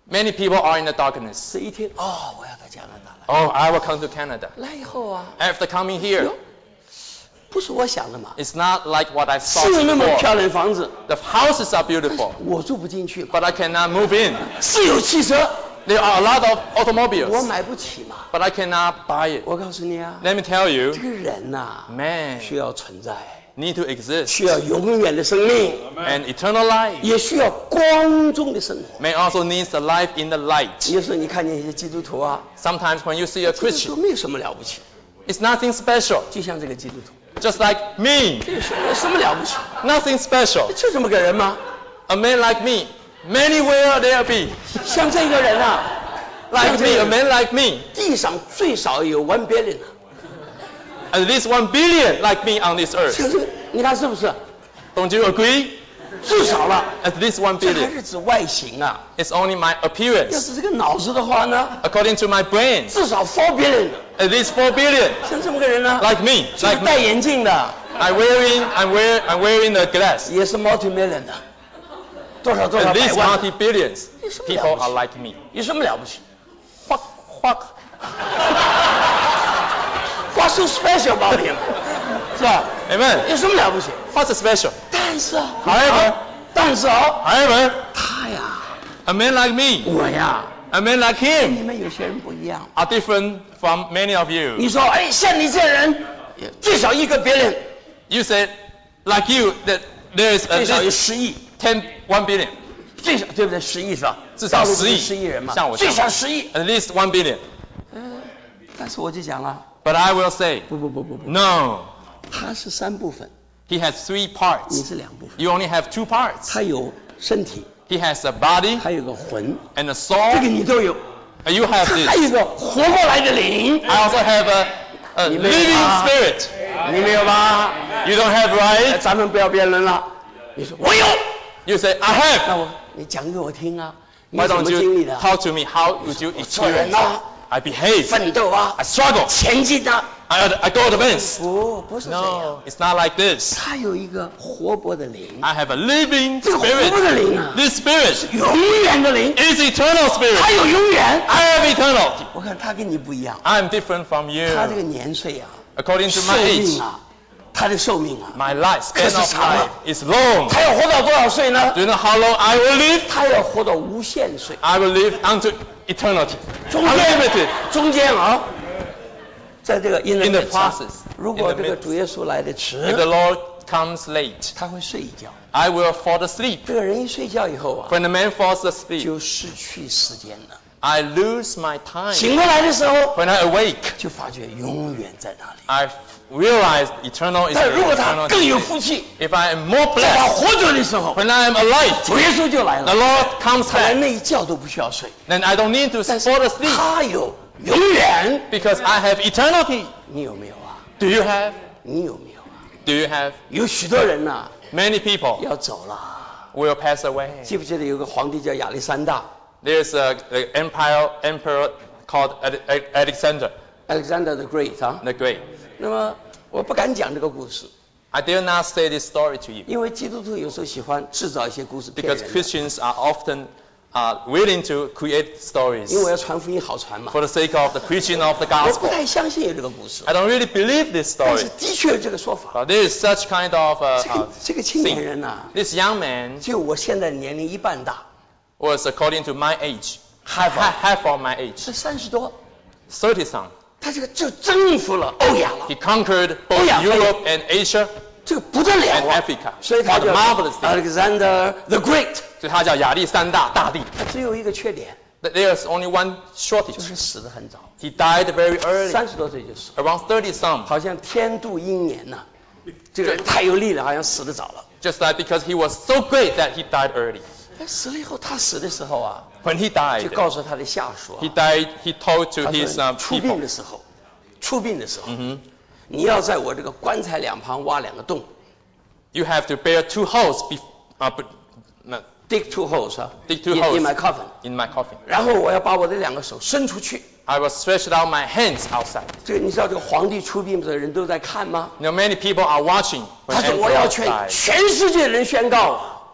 Many people are in the darkness. 这一听，哦，我要到加拿大来。 Oh, I will come to Canada. 来以后啊， After coming here, 哟不是我想的嘛， it's not like what I 是 thought 那么 before. 漂亮的房子， The houses are beautiful, 我住不进去嘛。 but I cannot move in. 是有汽车， There are a lot of 我 automobiles, 买不起嘛。 but I cannot buy it. 我告诉你啊， Let me tell you, 这个人呐、 man 需要存在， need to exist, 需要永远的生命， and eternal life 也需要光中的生活。 man also needs the life in the light. 有时候你看见一些基督徒啊， Sometimes when you see a 基督徒 Christian, 没有什么了不起， it's nothing special, 就像这个基督徒， just like me, 这有什么有什么了不起？ nothing special. 就这么个人吗？ A man like me, many will there be. 像这个人啊， Like me, a man like me, 地上最少有 one billion 啊， at least one billion like me on this earth. 像这个，你看是不是？ Don't you agree? 至少了， At least one 这还 billion. 是指外形啊。 It's only my 要 appearance. 是这个脑子的话呢， According to my brain, 至少 four billion。 at least four billion. 像这么个人呢， Like me, 这个 like 戴 me. 眼镜的 I'm wearing, I'm wearing, I'm wearing the glass. 也是 multi million 的，多少多少 At 百 least 万的， multi billions 有什么 people 了不 are 起？ like me. 有什么了不起 Fuck, fuck. ？What's so special about him？ 是吧？ Amen. 有什么了不起？ What's special? 但是啊， However, 但是啊， however, 他呀， a man like me, 我呀， a man like 跟你 him 们有些人不一样。 are different from many of you. 你说，哎，像你这人，最少一个别人， You said, like you, that there is 最 at 少有 least 十亿， ten, one billion. 最少对不对？十亿是吧？ 至少大陆不是十亿十亿人嘛像我，这最样少十亿。 At least one billion. 嗯，但是我就讲了， But I will say, 不不不不不， no. 他是三部分， He has three 你 parts. 是两部分。 You only have two parts. 他有身体， He has a body 还有个魂， and a 这个 soul. 你都有。 And you have 他还有 this. 一个活过来的灵， I also have a, a 你没有 living 吧 spirit. 你没有吧？ You don't have 哎 right? 咱们不要辩论了。你说我有， You say, I 那 have. 我你讲给我听啊，你 Why 怎么 don't 经历 you 的？ talk to me? How would you 做人 experience? 呐， I behave. 奋斗啊 I，struggle. 前进啊。 I, I go advance. 不，不是这样。 No, it's not like this. 他有一个活泼的灵， I have a living 这个活泼的灵啊， spirit. This spirit 永远的灵， is eternal 他 spirit. 有永远。 I have eternal. 我看他跟你不一样， I'm different from 他这个 you. 年岁啊， According to 寿 my age, 命啊，他的寿命啊， my life, span 可是 of 长了。 life is long. 他要活到多少岁呢？ Do you know how long I will live? 他要活到无限岁。 I will live unto eternity. 中间 Unlimited. 中间啊，在这个 in In the midst 啊 process, 如果 in the 这个 midst. 主耶稣来的 If the 迟， Lord comes late, 他会睡一觉。 I will fall asleep. 这个人一睡觉以后啊， When the man falls asleep, 就失去时间了。 I lose my time. 醒过来的时候， When I awake, 就发觉永远在那里。 I realize eternal is 但如果 eternal. 他更有福气， If I am more 在他 blessed, 活着的时候， when I am alive, 主耶稣就来 the 了， Lord comes 他连 back. 那一觉都不需要睡， Then I don't need to 但是 fall asleep 他有永远。 because I have eternity. 你有没有啊？ Do you have? 你有没有啊？ Do you have? 有许多人呐、 Many people 要走了。 will pass away. 记不记得有个皇帝叫亚历山大 There's a, an empire emperor called Ale- Ale- Alexander ，Alexander the Great 啊？ the Great. 那么我不敢讲这个故事， I dare not say this story to you 因为基督徒有时候喜欢制造一些故事骗 because 人的， Christians are often uh, willing to create stories 因为我要传福音好传嘛。 for the sake of the preaching of the 我不 gospel. 太相信有这个故事， I don't really believe this 但是 story. 的确有这个说法。 But there is such kind of uh, 这 uh, 个这个青年人呐、 this young man 就我现在年龄一半大， was according to my age, 还 half, half of my age, 是三十多， thirty some. 他这个就征服了欧亚了 He，conquered both Oh, yeah. Europe and Asia, 这个不得了 and 啊！ Africa. 所以他 What 叫 a marvelous thing. Alexander the Great， 所以他叫亚历山大大帝。 他只有一个缺点， But there's only one 就 shortage. 是死得很早， He died very early, 三十多岁就死， around thirty some. 好像天妒英年呐、这个人太有力了，好像死得早了。 Just like because he was so great that he died early. 哎，死了以后，他死的时候啊， When he 就 died, 告诉他的下属、啊 he，died. He told to 他 his 说 uh, 出殡 people. 的时候，出殡的时候， Mhm. 你要在我这个棺材两旁挖两个洞 You have to bear two holes be, uh, be- no, ，dig two holes 啊 dig two in, holes in my coffin， in my coffin. 然后我要把我的两个手伸出去。 I will stretch out my hands outside. 这个你知道这个皇帝出殡的人都在看吗？ You know, many people are watching when 他说我要 emperor 全 died. 全世界人宣告，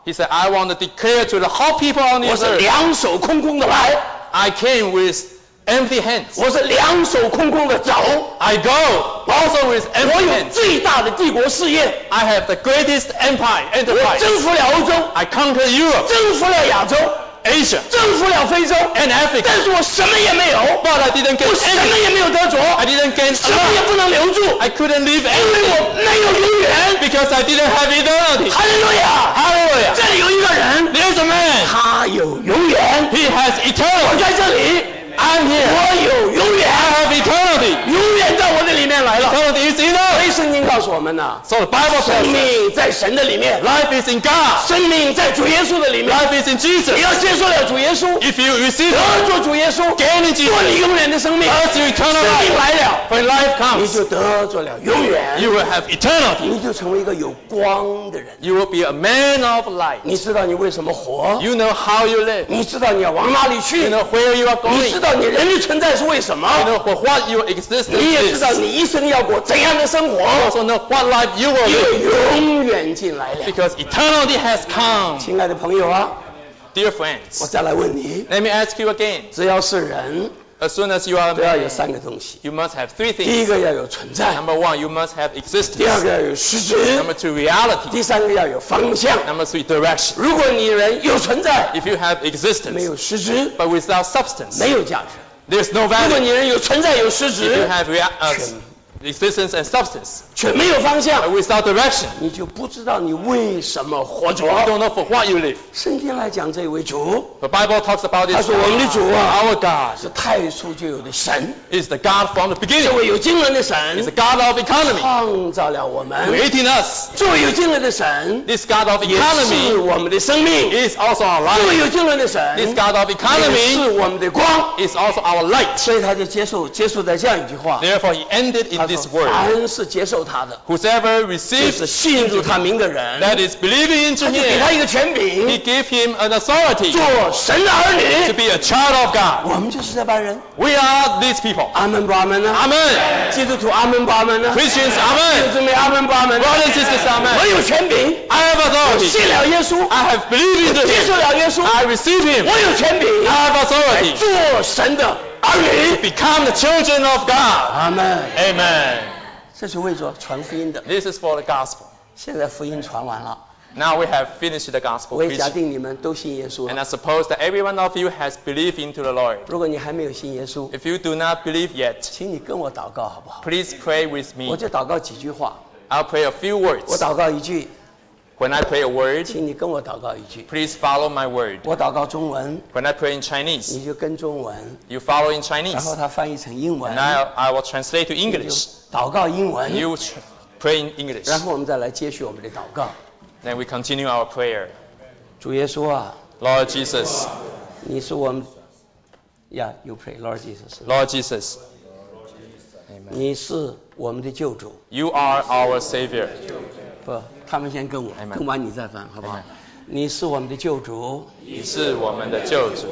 He said, I want to declare to the whole people on 我 this 是 earth. 两手空空的来， I came with empty hands. 我是两手空空的走， I go also with 我 empty 有 hands. 最大的帝国事业， I have the greatest empire, 我 enterprise. 征服了欧洲， I conquered Europe, 征服了亚洲， Asia, 征服了非洲， and Africa. 但是我什么也没有， But I didn't get 我什么 anything. 也没有得着， I didn't gain 什么也 a 不能留住， lot. I couldn't leave 因为 anything 我没有永远。 because I didn't have eternity. 哈利路亚！ Hallelujah. 这里有一个人， There's a man. 他有永远， He has 我 eternity. 在这里， I'm here. 我有永远， I have eternity. 永远在我的里面来了。 Eternity is in 所 us. 以圣经告诉我们呢， So the Bible 生 says 命在神的里面， life is in God. 生命在主耶稣的里面。 Life is in 你 Jesus. 要接受了主耶稣， If you receive 得 it, 着主耶稣， gain in 做 Jesus, 你永远的生命。 earth your eternal 生命 life. 来了， When life 你 comes, 就得着了永远， you will have eternity. 你就成为一个有光的人。 You will be a man of light. 你知道你为什么活？ You know how you live. 你知道你要往哪里去？ You know where you are 你知 going. 道你人的存在是为什么？ You know for what your existence 你也知道 is. 你一生要过怎样的生活？ You also know what life you will 因 live 为永远进来了。 because eternity has come. 亲爱的朋友啊， Dear 我 friends, 再来问你， let me ask you again. 只要是人， As soon as you are a 都要有 man, 三个东西。 you must have three 第一 things. 个要有存在， Number one, you must have 第二 existence. 个要有实质， Number two, reality. 第三个要有方向。 Number three, direction. 如果你人有存在， If you have 没 existence 有实质， but without substance, 没有价值。 there's no 如果 value. 你人有存在有实 If you 质， have rea- uh, 全 existence and substance 却没有方向 but，without direction, 你就不知道你为什么活 you 着。 don't know for what you live. 圣经来讲这位主， The Bible talks about 他 this. 说我们的主啊， Our God 是太初就有的神， is the God from the 这 beginning. 位有经纶的 Is 神 the God of economy, 创造了我们， creating us. 这位有经纶的神 This God of 也是 economy 我们的生命， is also our 这位 life. 有经纶的 This 神 God of 也 economy 是我们的光， is also our light. 所以他就结束结束在这样一句话， Therefore, he ended in 他 this 说 word. 凡是接受他的， Whosoever 就 receives 是信入他名的人， that is believing into 他就给他 him, 一个权 he 柄， gave him an authority 做神的儿 to 女。 be a child of God. 我们就是这班人， We are these people. 阿门不阿门呢？ Amen. 基督徒阿门不阿门呢？ Christians, 弟 amen. 兄姊妹阿门不阿门？ Brothers and sisters, 我 amen. 有权柄， I have 我 authority. 信了耶稣， I have believed into 接受 him. 了耶稣， I receive him. 我有权柄， I have authority 做神的儿 to 女。 become the children of God. 阿门。 Amen. 这是为着传福音的。 This is for the gospel. 现在福音传完了， Now we have finished the gospel 我也假 preaching. 定你们都信耶稣 And 了。 I suppose that every one of you has believed into the Lord. 如果你还没有信耶稣， If you do not believe yet, 请你跟我祷告好不好？ please pray with 我 me. 就祷告几句话。 I'll pray a few 我 words. 祷告一句， When I pray a word, 请你跟我祷告一句。 please follow my word. 我祷告中文， When I pray in Chinese, 你就跟中文， you follow in 然 Chinese. 后他翻译成英文 And，I, I will translate to 你就 English. 祷告英文， You tr- pray in English. 然后我们再来接续我们的祷告。 Then we continue our prayer. 主耶稣啊， Lord Jesus, 你是我们呀、yeah, you pray Lord Jesus， Lord Jesus, 你是我们的救主。 you are our Savior. 不，他们先跟我， Amen 跟完你再翻，好不好 Amen 你是我们的救主。 你是我们的救主。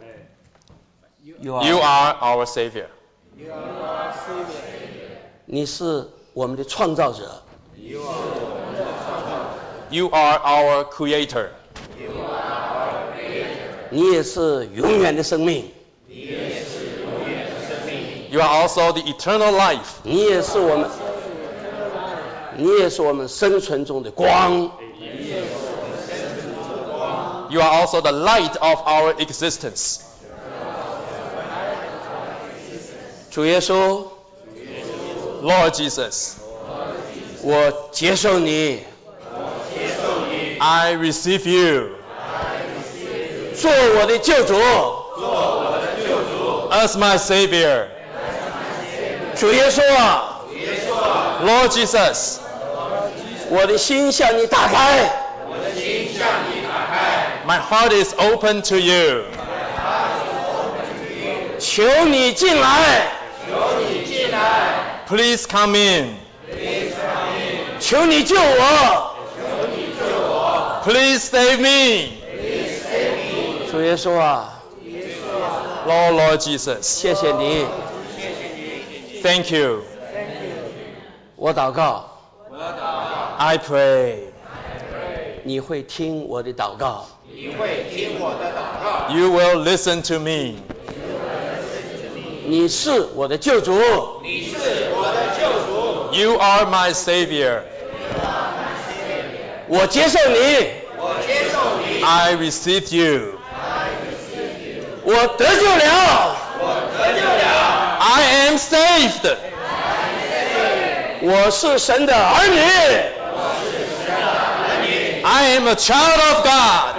You are, You are our Savior. 你是我们的创造者。 You are our Creator. 你也是永远的生命。 You are also the eternal life. 你也是我们，你也是我们生存中的光。 You are also the light of our existence. 主耶稣， Lord Jesus, 我接受你， I receive you 做我的救主。 as my Savior. 主耶稣啊， Lord Jesus, 我的心向你打开， my heart is open to you. 求你进来， Please come in. 求你救我。 Please save me. 主耶稣啊， Lord, Lord Jesus, 谢谢你， thank you. 我祷告， I pray 你会听我的祷告。 You will listen to me. 你是我的救主。 You are my Savior. 我接受你。 I receive you. 我得救了。 I am saved. 我是神的儿女。 I am a child of God.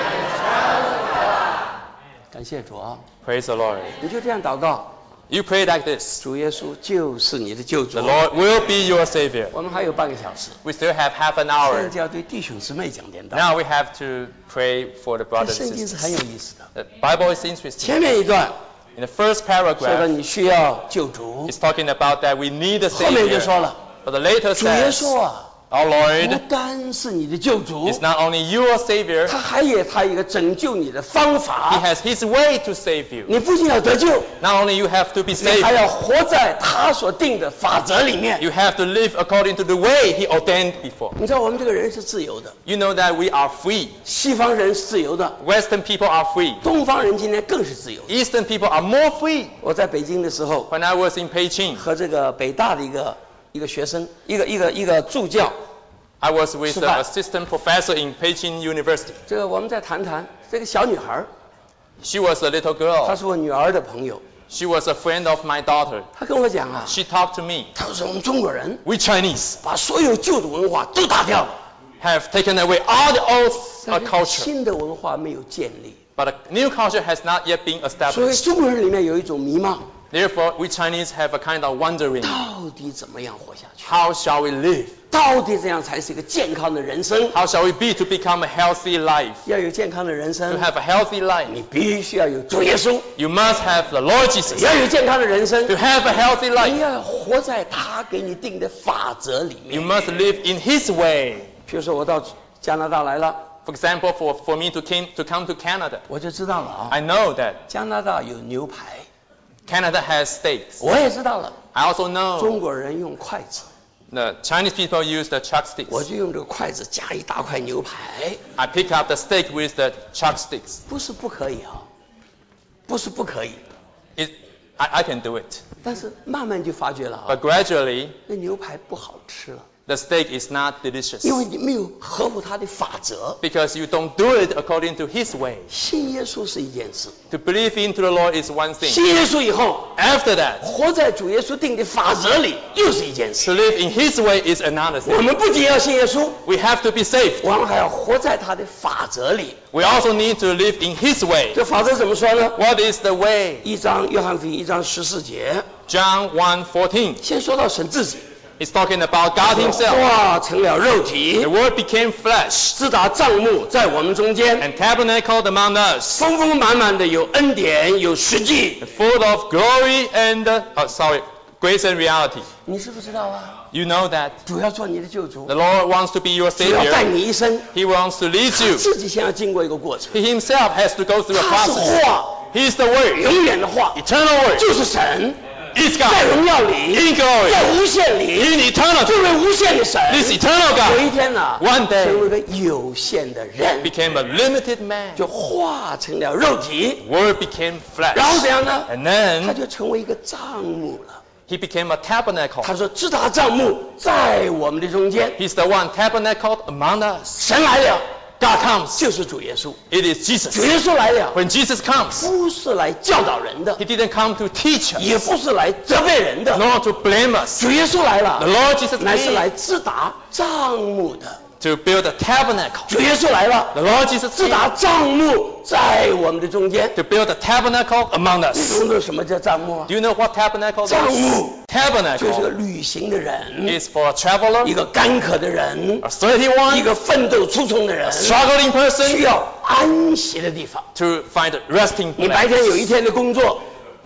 感谢主啊！ Praise the Lord. 你就这样祷告， You pray like this. 主耶稣就是你的救主。 The Lord will be your Savior. 我们还有半个小时， We still have half an 现在 hour. 就要对弟兄姊妹讲点道。 Now we have to pray for the 这 brothers 圣 and 经是很有 sisters. 意思的。 The Bible is interesting. 前面一段 In the first 说的 paragraph, 你需要救主， it's talking about that we need a 后面就 Savior. 说了， But the later 主耶 says, 稣啊， Our 不 Lord 单是你的救主， is not only your Savior, 他还有他一个拯救你的方 He 法。 has His way to save you. 你不仅要得救， Not only you have to be 你还 saved, 要活在他所定的法则里面。 you have to live according to the way He ordained before. 你知道我们这个人是自由的， You know that we are free. 西方人是自由的， Western people are free. 东方人今天更是自由。 Eastern people are more free. 我在北京的时候， When I was in Beijing, 和这个北大的一个一个学生，一个一个一个助教， I was with 吃 the 饭。 assistant professor in Beijing University. 这个我们再谈谈这个小女孩， She was a little 她 girl. 是我女儿的朋友， She was a friend of my daughter. 她跟我讲啊， She talked to me. 她说我们中国人 We Chinese 把所有旧的文化都打掉了， have taken away all the old uh, 但是 culture, 新的文化没有建立， but a new culture has not yet been 所以 established. 中国人里面有一种迷茫， Therefore, we Chinese have a kind of wondering, 到底怎么样活下去？ how shall we live? 到底怎样才是一个健康的人生？ How shall we be to become a healthy life? 要有健康的人 To 生， have a healthy life, 你必须要有主耶稣； you must have the Lord Jesus. 要有健康的人生， To have a healthy 你 life, 要活在他给你定的法则里 you 面。 must live in His way. 比如说我到加拿大来了， For example, for, for me to, came, to come to Canada, 我就知道了啊， I know that 加拿大有牛排， Canada has steaks. 我也知道了， I also know 中国人用筷子， the Chinese people use the 我 chopsticks. 就用这个筷子夹一大块牛排， I pick up the steak with the chopsticks. 不是不可以啊，不是不可以， It, I, I can do it. 但是慢慢就发觉了啊 But，gradually, 那牛排不好吃了， the steak is not delicious 因为你没有合乎他的法则。 because you don't do it according to His way. 信耶稣是一件事， To believe into the Lord is one thing. 信耶稣以后， After that, 活在主耶稣定的法则里又是一件事。 to live in His way is another 我 thing. 们不仅要信耶稣， We have to be saved. 我们还要活在他的法则里。 We also need to live in His way. 这法则怎么说呢？ What is the way? 一章约翰福音一章十四节， John one fourteen. 先说到神自己， It's talking about God Himself. 化成了肉体 The，Word became flesh 自打帐幕在我们中间， and tabernacled among us, 丰丰满满的有恩典有实际。 full of glory and, uh, oh, sorry, grace and reality. 你知不知道啊？ You know that 主要做你的救主 the，Lord wants to be your 主要带 Savior. 你一生， He wants to lead 他 you. 自己先要经过一个过程。 He Himself has to go through a 他是 process. 话， He is the Word, 永远的话， eternal Word. 就是神， Is 在 God 荣耀里， in glory, 在无限里， in eternity. 这位无限的神， This eternal 有一 God 天呢， One day 成为了有限的人， became a limited man. 就化成了肉体， Word became 然后 flesh. 怎样呢？ And 他 then 就成为一个帐幕了。 He became a tabernacle. 他说：“自打帐幕在我们的中间， He's the one tabernacled among us. 神来了， God comes. 就是主耶稣。 It is 主 Jesus. 耶稣来了， When Jesus comes, 不是来教导人的， He didn't come to teach 也 us, 不是来责备人的。 nor to blame us. 主耶稣来 The 了， Lord Jesus 乃是 came 来自打帐幕的。 to build a tabernacle. 主耶稣来了， The Lord Jesus 自 came 打帐幕在我们的中间。 to build a tabernacle among 你 us. 懂得什么叫帐幕啊？ Do you know what tabernacle 帐 is? 幕就是个 Tabernacle 旅行的人， is for a traveler, 一个干渴的人， a thirsty 一 one, 个奋斗出众的人， struggling 需 person 要安息的地方。 to find a resting 你白天有一 place. 天的工作，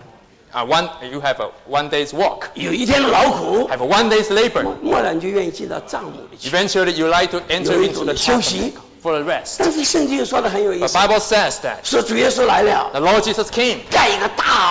Uh, one, you have a one day's walk, 有一天的劳苦， have a one day's labor. 末了你就愿意进到帐幕里去。 Eventually, you like to enter 有一 into 种 the 的休息。 tabernacle for a rest. 但是圣经说的很有意 The 思， Bible says that 说主耶稣来了， the Lord Jesus came 盖一个大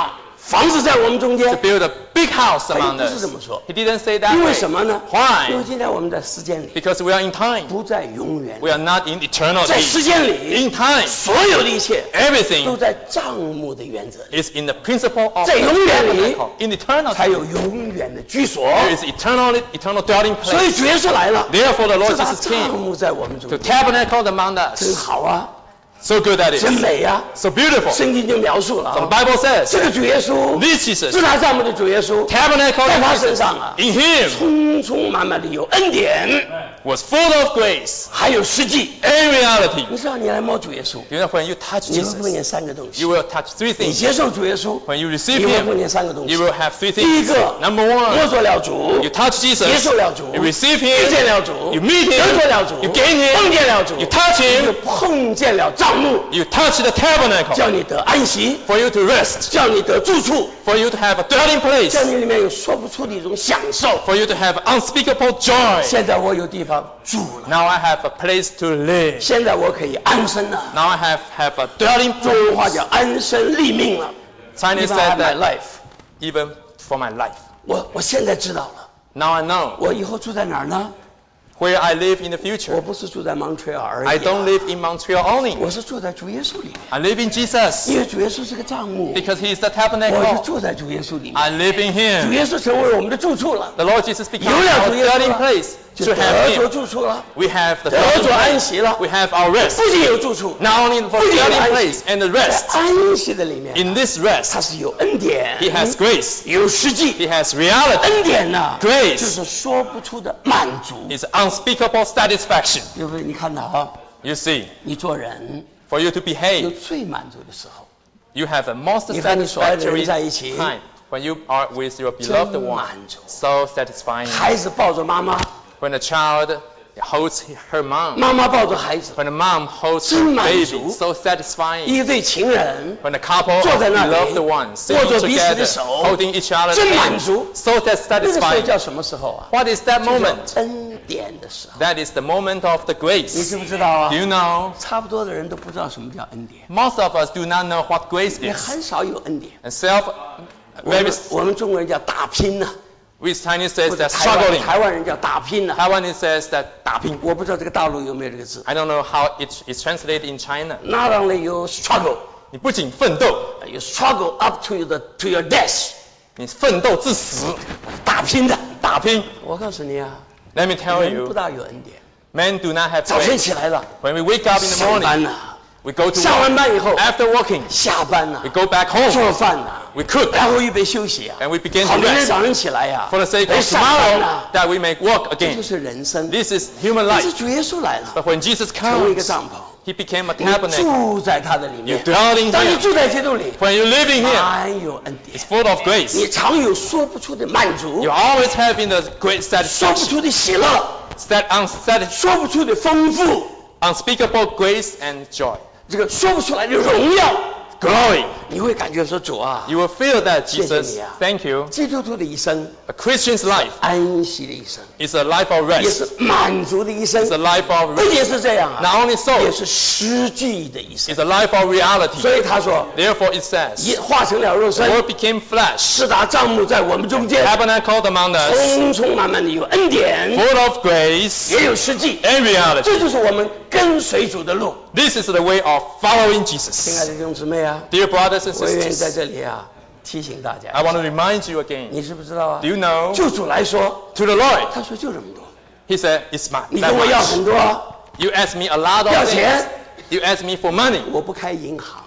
房子在我们中 to 间。 build a big house 他 among 不是 us. 这么说， He didn't say that 因为 way. 什么呢？ Why? 因为今天我们在时间里， Because we are in time. 不在永远里 We are not in 在 eternity. 时间里， In time, 所有的一切都 everything 在账目的原则里， is in the principle of 在 the 永远里 tabernacle. In eternity, 才有永远的居所。 there is eternal, eternal dwelling 所以 place. 主耶稣来了， Therefore, the Lord 是他 Jesus 账 came 目在我们中 to 间， tabernacle among 真 us. 好啊， So good at it. 真美啊！ So beautiful. 圣经就描述了 The 啊， Bible says, 这个主耶稣 this Jesus, 是他账目的主耶稣， tabernacle 在 in 他身 Jesus, 上啊， in him 充充满满的有恩典， was full of grace 还有实际。 and reality. 你知道，你来摸主耶稣， You know, when you touch 你会碰 Jesus, 见三个东西 you。will touch three 你 things. 接受主耶稣， When you receive 你会碰 him, 见三个东西 you。will have three 第一 things. 个， Number 摸 one, 着了主， you touch 接 Jesus, 受了主， you receive 遇见 him, 了主， you meet 得着了 him, 主， you gain 碰 him, 见了主， you touch 你就 him, 碰见了帐幕， you touch the tabernacle 叫你得安息， for you to rest, 叫你得住处， for you to have a dwelling place, 叫你里面有说不出的一种享受。 for you to have unspeakable joy. 现在我有地方住了， Now I have a place to live. 现在我可以安身了。 Now I have, have a dwelling 中文话 place. 叫安身立命了。 Chinese Even I have said my that life， even for my life. 我我现在知道了， Now I know 我以后住在哪儿呢？ where I live in the 我 future. 不是住在蒙特利尔而已 I 啊， don't live in Montreal only. 我是住在主耶稣里面， I live in Jesus 因为主耶稣是个帐幕， because He is the 我是 tabernacle. 住在主耶稣里面。 I live in 主 Him. 耶稣成为我们的住处了， The Lord Jesus becomes 有了 our 主耶稣 dwelling 了 place 就 to have 得着 Him. 住处了， We have the 得 dwelling 着安 place. 息了。 We have our 不 rest. 仅有住处， Not only for 不仅有 dwelling 安 place 息， and the 在 rest. 安息的里面， In this 它 rest, 是有恩典， He has grace. 有实际。 He has reality. 恩典呢， Grace 就是说不出的满足。 It's unspeakable satisfaction. 对不对？你看到啊， You see, 你做人 for you to 有 behave, 最满足的时候， you have the most 你和你所爱的人 satisfactory 在一起， time when you are with your 真 beloved one. 满足。 So satisfying. 孩子抱着妈妈， When a child holds her mom, 妈妈抱着孩子， when a mom holds 真 her 满 baby, 足。 so satisfying. 一对情人 When a couple 坐 of 在那里 beloved ones 握 sitting 着彼此的 together, 手 holding each other's 真满 hand, 足。 so that's 那个时候 satisfying. 叫什么时候啊？ What is that 叫 moment? 恩典的时候。 That is the moment of the 你 grace. 知不知道啊 Do？you know? 差不多的人都不知道什么叫恩典， Most of us do not know what grace 也 is. 很少有恩典。 And self, 我 very, 们我们中国人叫打拼呐、 we Chinese says 或者 that 台湾 struggling. 台湾人叫打拼呐、 Taiwanese says that 打拼. 我不知道这个大陆有没有这个字。 I don't know how it is translated in China. Not only you struggle, 你不仅奋斗， you struggle up to the to your death， 你奋斗至死， 打拼的。 打拼。 我告诉你啊， Let me tell 人不 you, 大有恩典。 men do not have 早晨 grace. 起来了， When we wake up in the 上班 morning, 呐、 we go to 上完 work. 班以后 After working, 下班呐、 we go back home. 做饭呐、 We cook. 然后预备休息啊， And we begin 好 to 明天 rest 早上起来呀、 for the sake 哎 of 上班 tomorrow 呐、 that we may work 这就 again. 是人生。 This is human 但是 life. 主耶稣来了， But when Jesus 成为一个 comes, 帐篷， he became a 你 tabernacle. 住在他的里 You 面。 dwell in 当你 him. 住在基督里， When you live in him, 满有恩典 it's，full of 你 grace. 常有说不出的满足 You，always have in the great 说不 satisfaction, 出的喜乐， that unsatis- 说不出的丰富， unspeakable grace and joy. 这个说不出来的荣耀。 Glory. 你会感觉说主啊， You will feel that 谢谢 Jesus, 你啊。 thank you. 基督徒的一生， A Christian's life 安息的一生， is a life of 也 rest. 是满足的一生 It's a，life of 不 rest. 仅是这样啊， Not only so, 也是实际的一生。 it's a life of reality. 所以他说， Therefore it says, 也化成了肉 the 身， word became flesh, 是打帐幕在我们中间， tabernacled among us, 充充满满的有恩典， full of grace 也有实际。 and reality. 这就是我们跟随主的路。 This is the way of following 亲爱 Jesus. 的弟兄姊妹啊， Dear brothers and 我也愿意在 sisters, 这里啊提醒大 I 家， want to remind you again. 你知不知道啊 Do？you know? 就主来说， To the Lord, 他说就这么多， he said, it's my 你 that 跟我要 much. 很多， You ask me a lot 要 of 钱 things. You ask me for money. 我不开银行；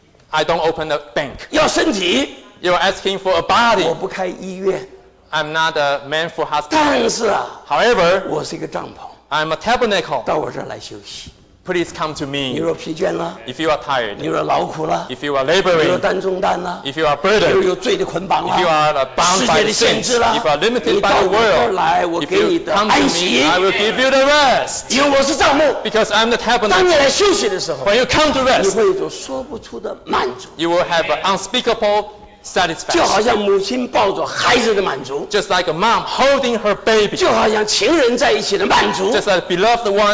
I don't open a bank. 要身体， You're asking for a body. 我不开医院。 I'm not a man for hospital. 但是啊， However, 我是一个帐篷， I'm a tabernacle. 到我这儿来休息。 Please come to 你 me 若疲倦了， if you are 你 tired, 若劳苦了， if you are 你若 laboring, 担重担了， if you are 你若 burdened, 有罪的捆绑 if you 了， are uh, bound 世 by 界 the 的限 sins, 制了 if you are， 你 limited 到 by the 我这儿 world, 来，我 if 给你 you 的 come to 安 me, 息， I will give you the rest. 因为我是帐幕。 Because I'm the 当 tabernacle. 你来休息的时候， When you come to 你 rest, 会有一种说不出的满足， you will have an unspeakable 就好 satisfaction. 像母亲抱着孩子的满足， Just like a mom holding her baby. 就好像情人在一起的满足， Just like beloved ones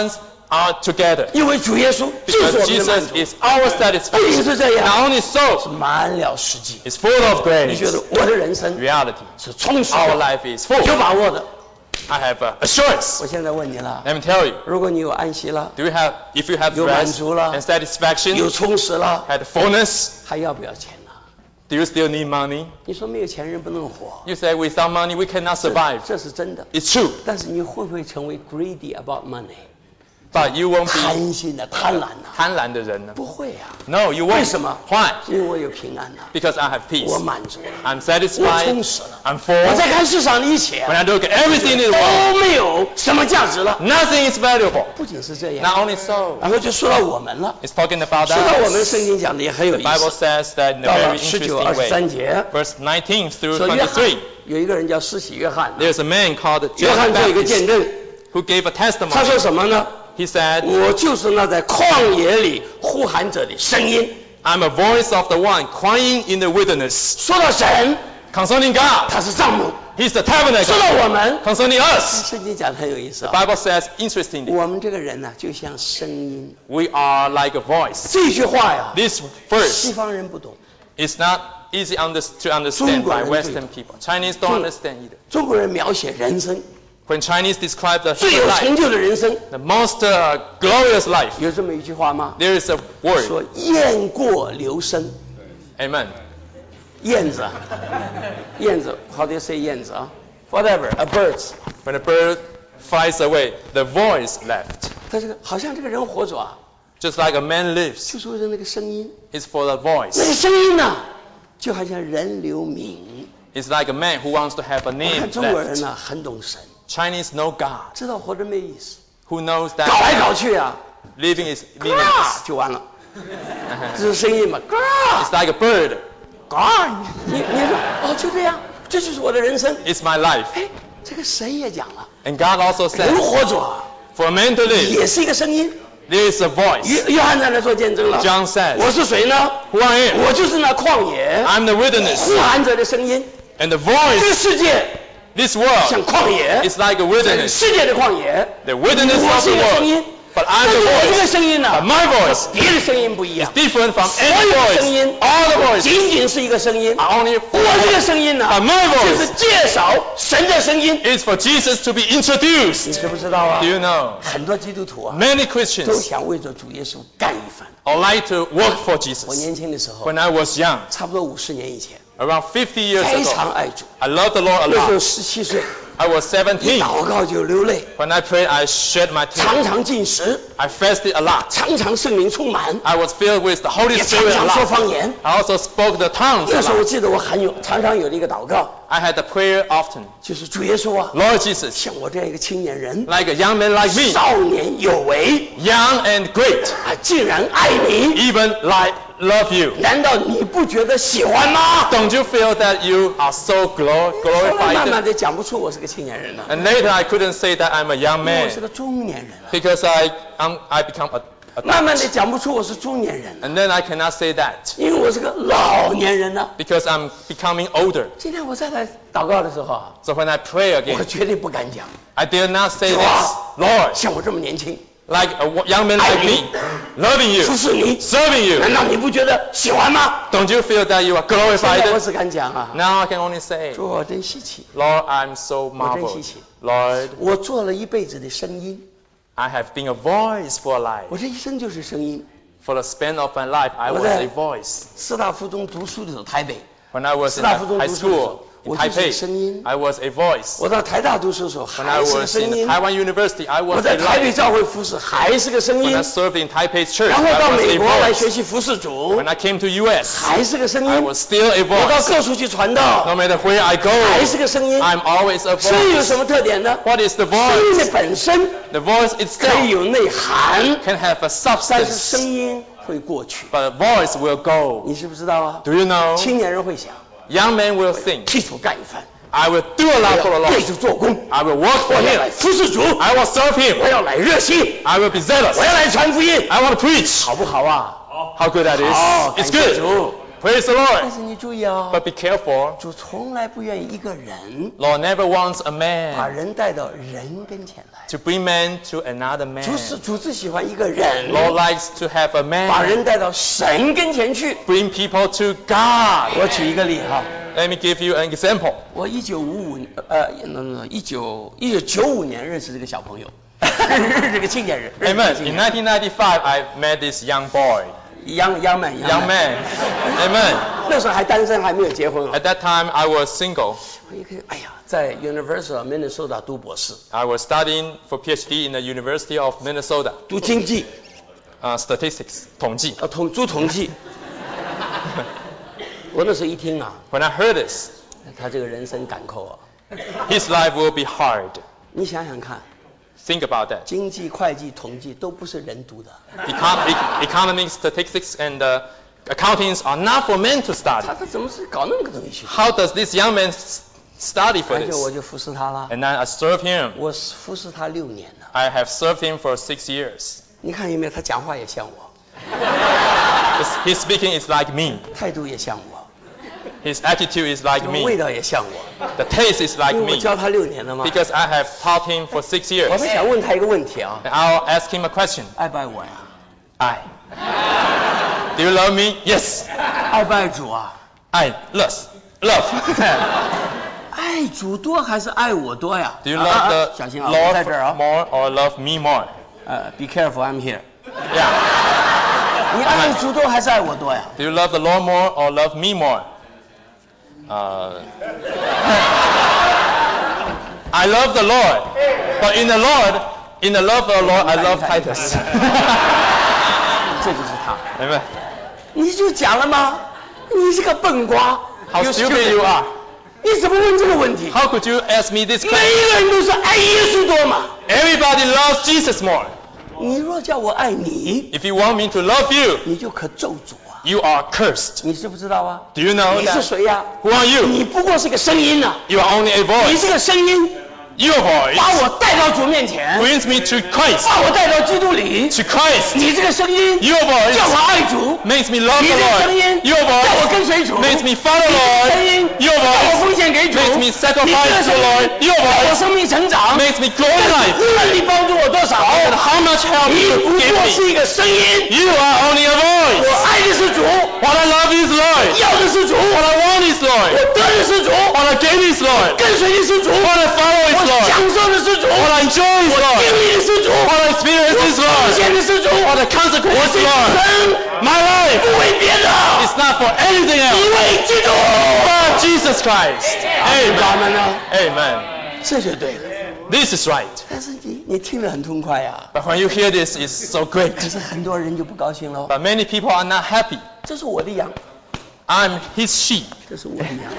are together. 因为主耶稣就是我 Because 们的满 Jesus 足。 is our 不仅 satisfaction. 是这样， Not only so, 满了实际。 it's full of 你觉 grace, 得我的人生 reality. 是充实 Our 的、 life is full. 有把握的？ I have uh, assurance. 我现在问你了， Let me tell you, 如果你有安息了， do you have, if you have 有满 rest 足了， and satisfaction, 有充实了， had fullness, 还要不要钱呢？ do you still need money? 你说没有钱人不能活， You say without money we cannot 这 survive. 这是真的。 It's true, 但是你会不会成为 greedy about money？ but you won't be 贪心的、贪婪的？ 贪婪的人呢？ 不会啊， No, you 为 won't. 什么？ Why? 因为我有平安了， Because I have peace. 我满足了， I'm 我 satisfied. 充实了。 I'm 我 full. 再看世上的一切 When I look at everything in the world, 都没有什么价值了。 nothing is valuable. 不仅是这样， Not only so, 然后就说到我们了。 it's talking about 说到我们 us. 圣经讲的也很有 The 意 Bible 思。 says that in a 到 very 了十九、 interesting 二十 way. 三節， Verse nineteen through 说约翰 twenty-three. 有一个人叫施洗约翰， There's a man called 约 John 翰做一个见 Baptist 证， who gave a 他 testimony. 说什么呢？ He said, 我就是那在旷野里呼喊者的声音。 I'm a voice of the one crying in the wilderness. 说到神， Concerning God, 他是帐幕； He's the 说 tabernacle. 到我们， Concerning us, 圣经讲的很有意思 the 啊。 Bible says, interestingly, 我们这个人呢，就像声音。 we are like a voice. 这句话呀， This 西 verse 方人不懂， is not easy under, to understand by Western people. Chinese don't understand either. 中国人描写人生 When Chinese describe the 最 human 有 life, 成就的人生， the most uh, glorious life, 有这么一句话吗？ there is a word. 说雁过留声， Amen. 燕子，燕子，how do you say 燕子啊？Whatever, a bird。 When a bird flies away, the voice left. 他这个好像这个人活着啊， Just like a man lives, 就是为了那个声音， it's for the 那个 voice. 声音呢，就好像人留名。 It's like a man who wants to have a 我 name 看中国人 left. 呢很懂神， Chinese know God, 知道活着没意思， who knows 搞来 that 搞去啊， living is 嘎 meaningless. 就完了，这是声音嘛，嘎 It's like a bird. 嘎，你你说哦就这样，这就是我的人生。 It's my life. 哎，这个神也讲了， And God also 人 says, 活着 for a man to live, 也是一个声音。 there is a voice. 约约翰在那做见证了。 John says, 我是谁呢？ who I am. 我就是那旷野 I'm the wilderness. 呼喊者的声音。 And the 这个 voice, 世界 this 像 world, 旷野， is like a 这个 wilderness. 世界的旷野。 The wilderness 我 of 是 the 一个声 world. 音， But 但 I'm 是 the 我这个 voice. 声音呢 But，my voice 别的声音不一样。 different from 所 any 有的声音 voice. All the voices 仅仅是一个声音。 are only 我这个 for 声音呢， But my 就是 voice 介绍神的声音。 is for Jesus to be 你 introduced. 知不知道啊 Do？you know? 很多基督徒啊， Many 都 Christians 想为着主耶稣干一番。 or like to work for 我 Jesus. 年轻的时候， When I was young, 差不多五十年以前， around fifty years 非常 ago, 爱主。 I loved the Lord a 那时候 lot. 十七岁， I was 一 seventeen. 祷告就流泪， When I prayed, I shed my tears. 常常进食， I fasted a lot. 常常圣灵充满， I was filled with the Holy 也常 Spirit a 常说 lot. 方言。 I also spoke the tongues a 那时候我 lot. 记得我很有常常有的一个祷告， I had a prayer often. 就是主耶稣啊， Lord Jesus, 像我这样一个青年人， like a young man like me, 少年有为 young and great, 啊，竟然爱你， even like love you. 难道你不觉得喜欢吗？ Don't you feel that you are so glor- 后来慢 glorified? 慢的讲不出我是个青年人了， And later I couldn't say that I'm a young 因为我是 man 个中年人了， because I um, I become a, a 慢慢的 adult. 讲不出我是中年人了， And then I cannot say that 因为我是个老年人了。 because I'm becoming older. 今天我再来祷告的时候啊， So when I pray 我 again, 绝对不敢讲， I dare not say 主 this. 啊， Lord, 像我这么年轻， like a w- young man like me, loving you, 服侍你， serving you. 难道你不觉得喜欢吗？ Don't you feel that you are 现在我 glorified? 只敢讲啊， Now I can only say, 主我真稀奇， Lord, I'm so 我真 marveled. 稀奇， Lord, 我做了一辈子的声音， I have been a voice for life. 我这一生就是声音。 For the span of my life, I was a voice. 师大附中读书的时候，台北， When I was 师 in 大附中 high 读书的时 school 候， in 我就是声 Taipei, 音。 I was a voice. 我到台大读书的时候 When I 还是个 was 声 in 音， Taiwan University, I 我 was 在 a 台北 light. 教会服侍还是个声 When 音 I，served in Taipei Church, 然后到 I was 美 a 国来 voice. 学习服侍主 When I came to U S, 还是个声 I 音， was still a 我到 voice. 各处去传 No 道 matter where I 还 go, 是个声音。 I'm always a 声音有什 voice. 么特点呢？ What is the 声音的 voice? 本身 The voice 可以 itself 有内涵， can have a 但是 substance, 声音会过去。 but a voice will go. 你知不知道啊？ Do you know? 青年人会想， Young men will think, 替主干一番， I will do a 我 lot for the 要为 Lord. 主做工， I will work 我 for 要来 Him. 服侍主， I will serve 我 Him. 要来热心， I will be zealous. 我要来传福音， I want to preach. 好不好啊？ How good that 好， is. 感 It's 谢 good. 主。 Praise the 但 Lord. 是你注意啊、 But be careful. 主从来不愿意一个人 Lord never wants a 把 man 人带到人跟前来。 to bring man to another man. 主是主只喜欢一个人 Lord likes to have a 把 man 人带到神跟前去。 bring people to God. 我举一个例哈， Let me give you an example. 我一九五五呃，一九一九九五年认识这个小朋友，这个青年人。 Amen. In nineteen ninety-five, I met this young boy, young young man young man. Amen. 那时候还单身，还没有结婚哦。 At that time, I was single. 我一看，哎呀，在 University of Minnesota 读博士， I was studying for PhD in the University of Minnesota, 读经济， uh, statistics, 统计。 呃，统读统计。我那时候一听啊， When I heard this, 他这个人生赶扣啊， his life will be hard. 你想想看， Think about that. 经济、会计、统计都不是人读的， Econ- e- economics, statistics, and uh, accountings are not for men to study. 他他怎么是搞那么个东西？ How does this young man s- study for 而且我 this? 就服侍他了， And then I served him. 我服侍他六年了。 I have served him for six years. 你看有没有？他讲话也像我， His, his speaking is like me. 态度也像我， His attitude is like 味 me. 道也像我， The taste is like 因为我 me. 教他六年了嘛。 Because I have taught him for six 我 years. 是想问他一个问题啊， And I'll ask him a question. 爱不爱我呀？ I. Do you love me? Yes. 爱不爱主啊？ I. Love. Love. 爱主多还是爱我多呀？ Do you 啊 love 啊 the 小心啊，我在这儿 Lord 啊。 more or love me more? 呃，Be careful, I'm here。 Yeah. 你爱主多还是爱我多呀？ Do you love the Lord more or love me more? Uh, I love the Lord, but in the Lord, in the love of the Lord, I love Titus. 这就是他。 Amen. 你就讲了吗？你是个笨瓜。 How You stupid you are. 你怎么问这个问题？ How could you ask me this 每 question? 一个人都是爱耶稣多嘛。 Everybody loves Jesus more. 你若叫我爱你， If you want me to love you, 你就可咒诅啊！ you are cursed. 你知不知道啊？ Do you know 你是 that? 谁呀、 Who are 你 you? 不过是个声音呐、 You are only a 你 voice. 是个声音， Your 把 voice 我带到主面前， brings me to Christ. 把我带到基督里。 To Christ. 你这个声音 Your 叫我 voice 爱主， makes me love 你 the 这个声音 Lord. Your 叫我跟 voice 随主， makes me follow 你 the 这个声 Lord. 音 Your 叫我 voice 奉献给主， makes me 你 sacrifice 这 to 个 the 声 Lord. 音 Your 叫我 voice 生命成长。 makes me grow in life. 无论你帮助我多少， And how much help 你 you 不 give 过是 me. 一个声音。 You are only a 我 voice. 爱的是主， What I love is Lord. 要的是主， What I want is 我 Lord. 得的是主， What I gain is Lord. 跟随的是主， What I follow is 我 Lord. 享受的是主， What I enjoy is 经 Lord. 历的是主， What I experience is 奉 Lord. 献的是主， What I 我 consecrate is 这一 Lord. 生 My life 不为别的， is not for anything 因 else 为基督。 but Jesus Christ. 阿门 Amen. 呢？ Amen. 这就对了。 This is right. 但是你你听了很痛快呀、 But when you hear this, it's so 可 great. 是很多人就不高兴喽。 But many people are not happy. 这是我的羊， I'm his sheep. 这是我的羊，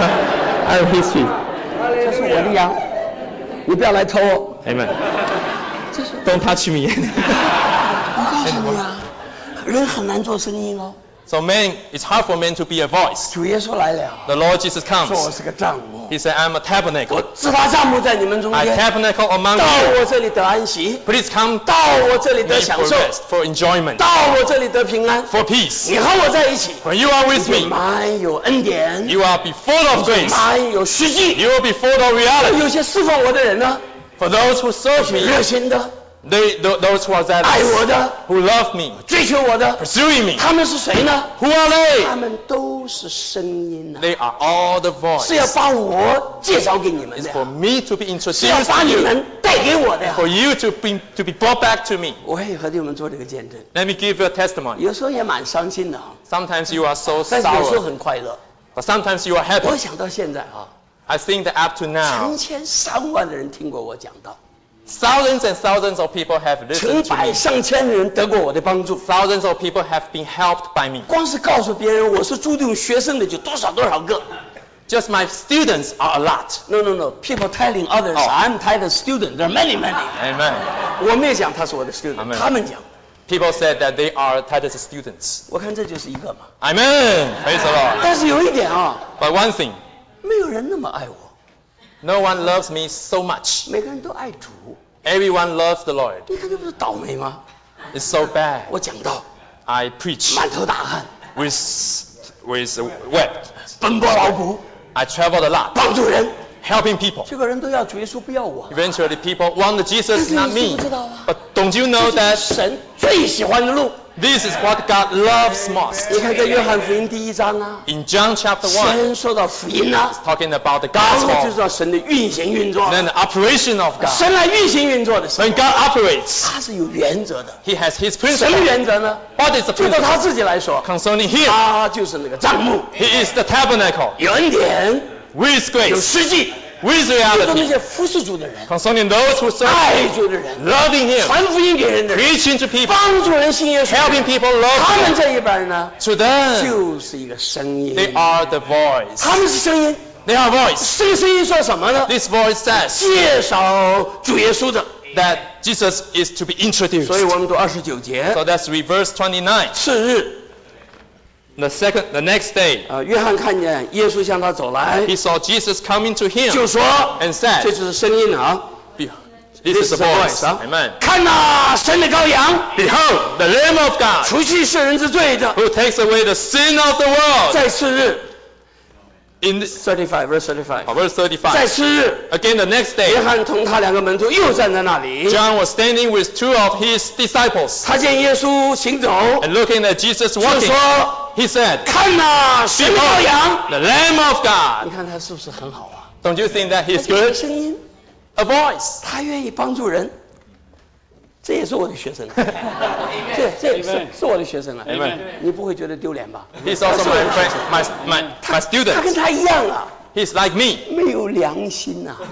I'm his sheep. 这是我的羊，你不要来偷哦。 Amen. 这是 Don't touch me. 我告诉你啊，人很难做生意哦。 So man, it's hard for men to be a voice. 主耶稣来了， The Lord Jesus 说我 comes. 是个帐幕， He said, I'm a 我 tabernacle. 自发帐幕在你们中 I 间， tabernacle among 到 you. 我这里得安息， Please come 到我这里 me 得享 for 受， rest, for enjoyment, 到我这里得平安。 for peace. 你和我在一起， When you are 你 with 就 me, 满有恩典， you are be full of grace. 满有实际。 You will be full of reality. 有些侍奉我的人呢， For those who serve 热 me, 心的、 they, th- those who are 爱我 zealous, 的、 who love me, 追求我的， pursuing me, 他们是谁呢？ who are 他 they? 们都是声音呐、 They are all the 是要 voice. 把我介绍给你们 It's 的 for 呀， me to be 是要 introduced 把 to 你 you, 们带给我的呀。 for you to be, to be brought back to me. 我也和你们做这个见证， Let me give you a testimony. 有时候也蛮伤心的啊， Sometimes you are so 但是有时候 sour, 很快乐。 but sometimes you are 我 happy. 想到现在啊， I think that up to 成 now, 千上万的人听过我讲道， thousands and thousands of people have 成 listened to 百 me. 上千的人得过我的帮助。 Thousands of people have been helped by me. 光是告诉别人我是注定学生的就多少多少个。 Just my students are a lot. No no no, people telling others、 哦 I'm Titus student. There are many many. Amen. 我没有讲他是我的 student， Amen 他们讲。 People said that they are Titus students. 我看这就是一个嘛。 Amen. Praise the Lord. 但是有一点啊， But one thing, 没有人那么爱我， no one loves me so much. 每个人都爱主。 Everyone loves the Lord. 你看这不是倒霉吗？ It's so bad. 我讲道， I preach 满头大汗， with with a web. 奔波劳苦， I traveled a lot, 帮助人， helping people. 这个人都要主耶稣，不要我。 Eventually, people want Jesus, not 但是你 me. 知不知道啊？ But don't you 这 know 就是 that 神最喜欢的路。 this is what God loves most? 你看在约翰福音第一章啊， In John chapter one, 神说到福音啊， talking about the 当然就 gospel, 知道神的运行运作。 then the operation of God. 神来运行运作的时候， When God operates, 他是有原则的。 He has His 什么 principle. 原则呢？ What is the 就到他 principle? 自己来说， Concerning Him, 他就是那个帐幕， He is the tabernacle 有恩典， with 有 grace, 实际， with 就说那 reality. 些服侍主的人， Concerning those who serve 爱 Him, 主的人， loving Him, 传福音给人的人， preaching to people, 帮助人信耶稣， helping people love 他们 Him. 这一班呢， To them, 就是一个声音， they are the voice. 他们是声音。 They are voice. 这个声音说什么呢？ This voice says 介绍主耶稣的。 that Jesus is to be introduced. 所以我们读二十九节， So that's read verse twenty-nine. 次日， The second, the next day, 啊，约翰看见耶稣向他走来， he saw Jesus coming to 就 him 说， and said, 这就是声音啊， "Be- This is the voice. 啊 Amen. 看呐，神的羔羊， Behold, the Lamb of God 除去世人之罪的。 who takes away the sin of the world. 在次日 In the, ，thirty-five verse thirty-five， oh, verse 在 thirty-five. 次日， Again, the next 约 day, 翰同他两个门徒又站在那里， John was standing with two of his disciples 他见耶稣行走， and looking at Jesus 就 walking. 说 He said, 看呐，神的羔羊。 "The Lamb of God." 你看他是不是很好啊？ Don't you think that 他 he's 就是 good? 声音， A voice. 他愿意帮助人，这也是我的学生，这这也是是我的学生了。 Amen. 你不会觉得丢脸吧？ He's also my friend, my, my, my 他 student. 跟他一样啊， He's like me, 没有良心呐、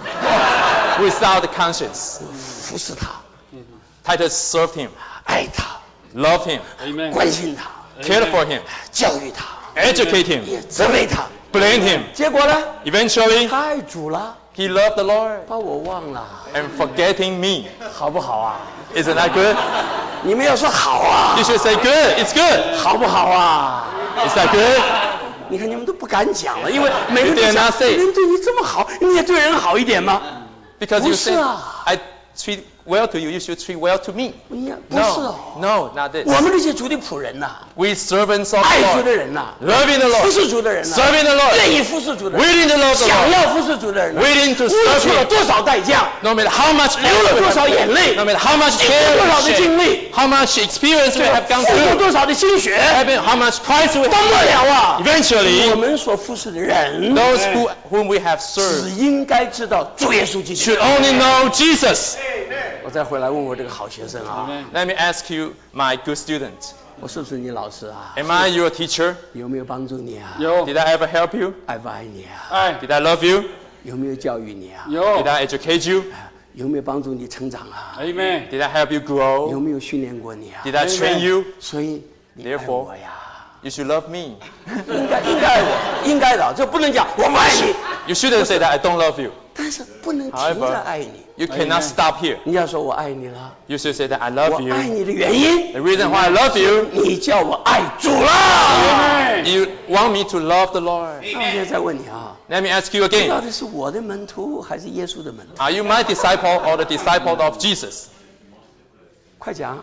without conscience. 服侍他， Titus served him, 爱他， loved him, 关心他， cared for him, 教育他， educate him, 也责备他。 blamed him. 结果呢？ Eventually, 他爱主了， he loved the Lord 把我忘了， and forgetting me. 好不好啊？ Isn't that good? 你们要说好啊 You，should say good. It's good. 好不好啊？ Is that good? 你看你们都不敢讲了，因为每个人都 You dare 想 not say. 人对你这么好，你也对人好一点吗？ Because you say, 不是啊。 I treat well to you, you should treat well to me. 不一样，不是哦。 No, no, not this. 我们这些主的仆人呐、 We servants of 爱 the 主的 Lord, 人呐、 loving the 服 Lord, 侍主的人呐、 serving the Lord, 愿意服侍主的人， willing to love the 想 Lord, 要服侍主的人呐、 willing to 付 serve 出了 Him. 多少代价， No matter how much 流了 effort we 多少 have 眼 put, 泪， no matter how much 经过 care 多 we 少的 share, 经历， how much experience we have gone 付过 through, 多少的心血， having how much price we 到末 have. 了啊， Eventually, 我们所服侍的人 those who, whom we have 只 served 应该知道主耶稣基督。 should only know Jesus. 我再回来问我这个好学生啊， Let me ask you, my good student, 我是不是你老师啊？ am I your teacher? 有没有帮助你啊？ Did I ever help you? 爱不爱你啊？ Did I love you? 有没有教育你啊？ Did I educate you? 有没有帮助你成长啊？ Did I help you 有 grow? 没有训练过你啊？ Did I train you? 所以你爱 Therefore, 我呀， You should love me. 应该应该爱我，应该的，这不能讲我不爱你， You shouldn't say that I don't love you. 但是不能停在爱你。 You cannot stop here. 你要说我爱你了， You should say that I 我 love 爱 you. 你的原因， The reason why I love you, 你叫我爱主了。 you want me to love the Lord. 那我现在再问你啊， Let me ask you 到 again. 底是我的门徒还是耶稣的门徒？ Are you my disciple or the disciple of Jesus? 快讲。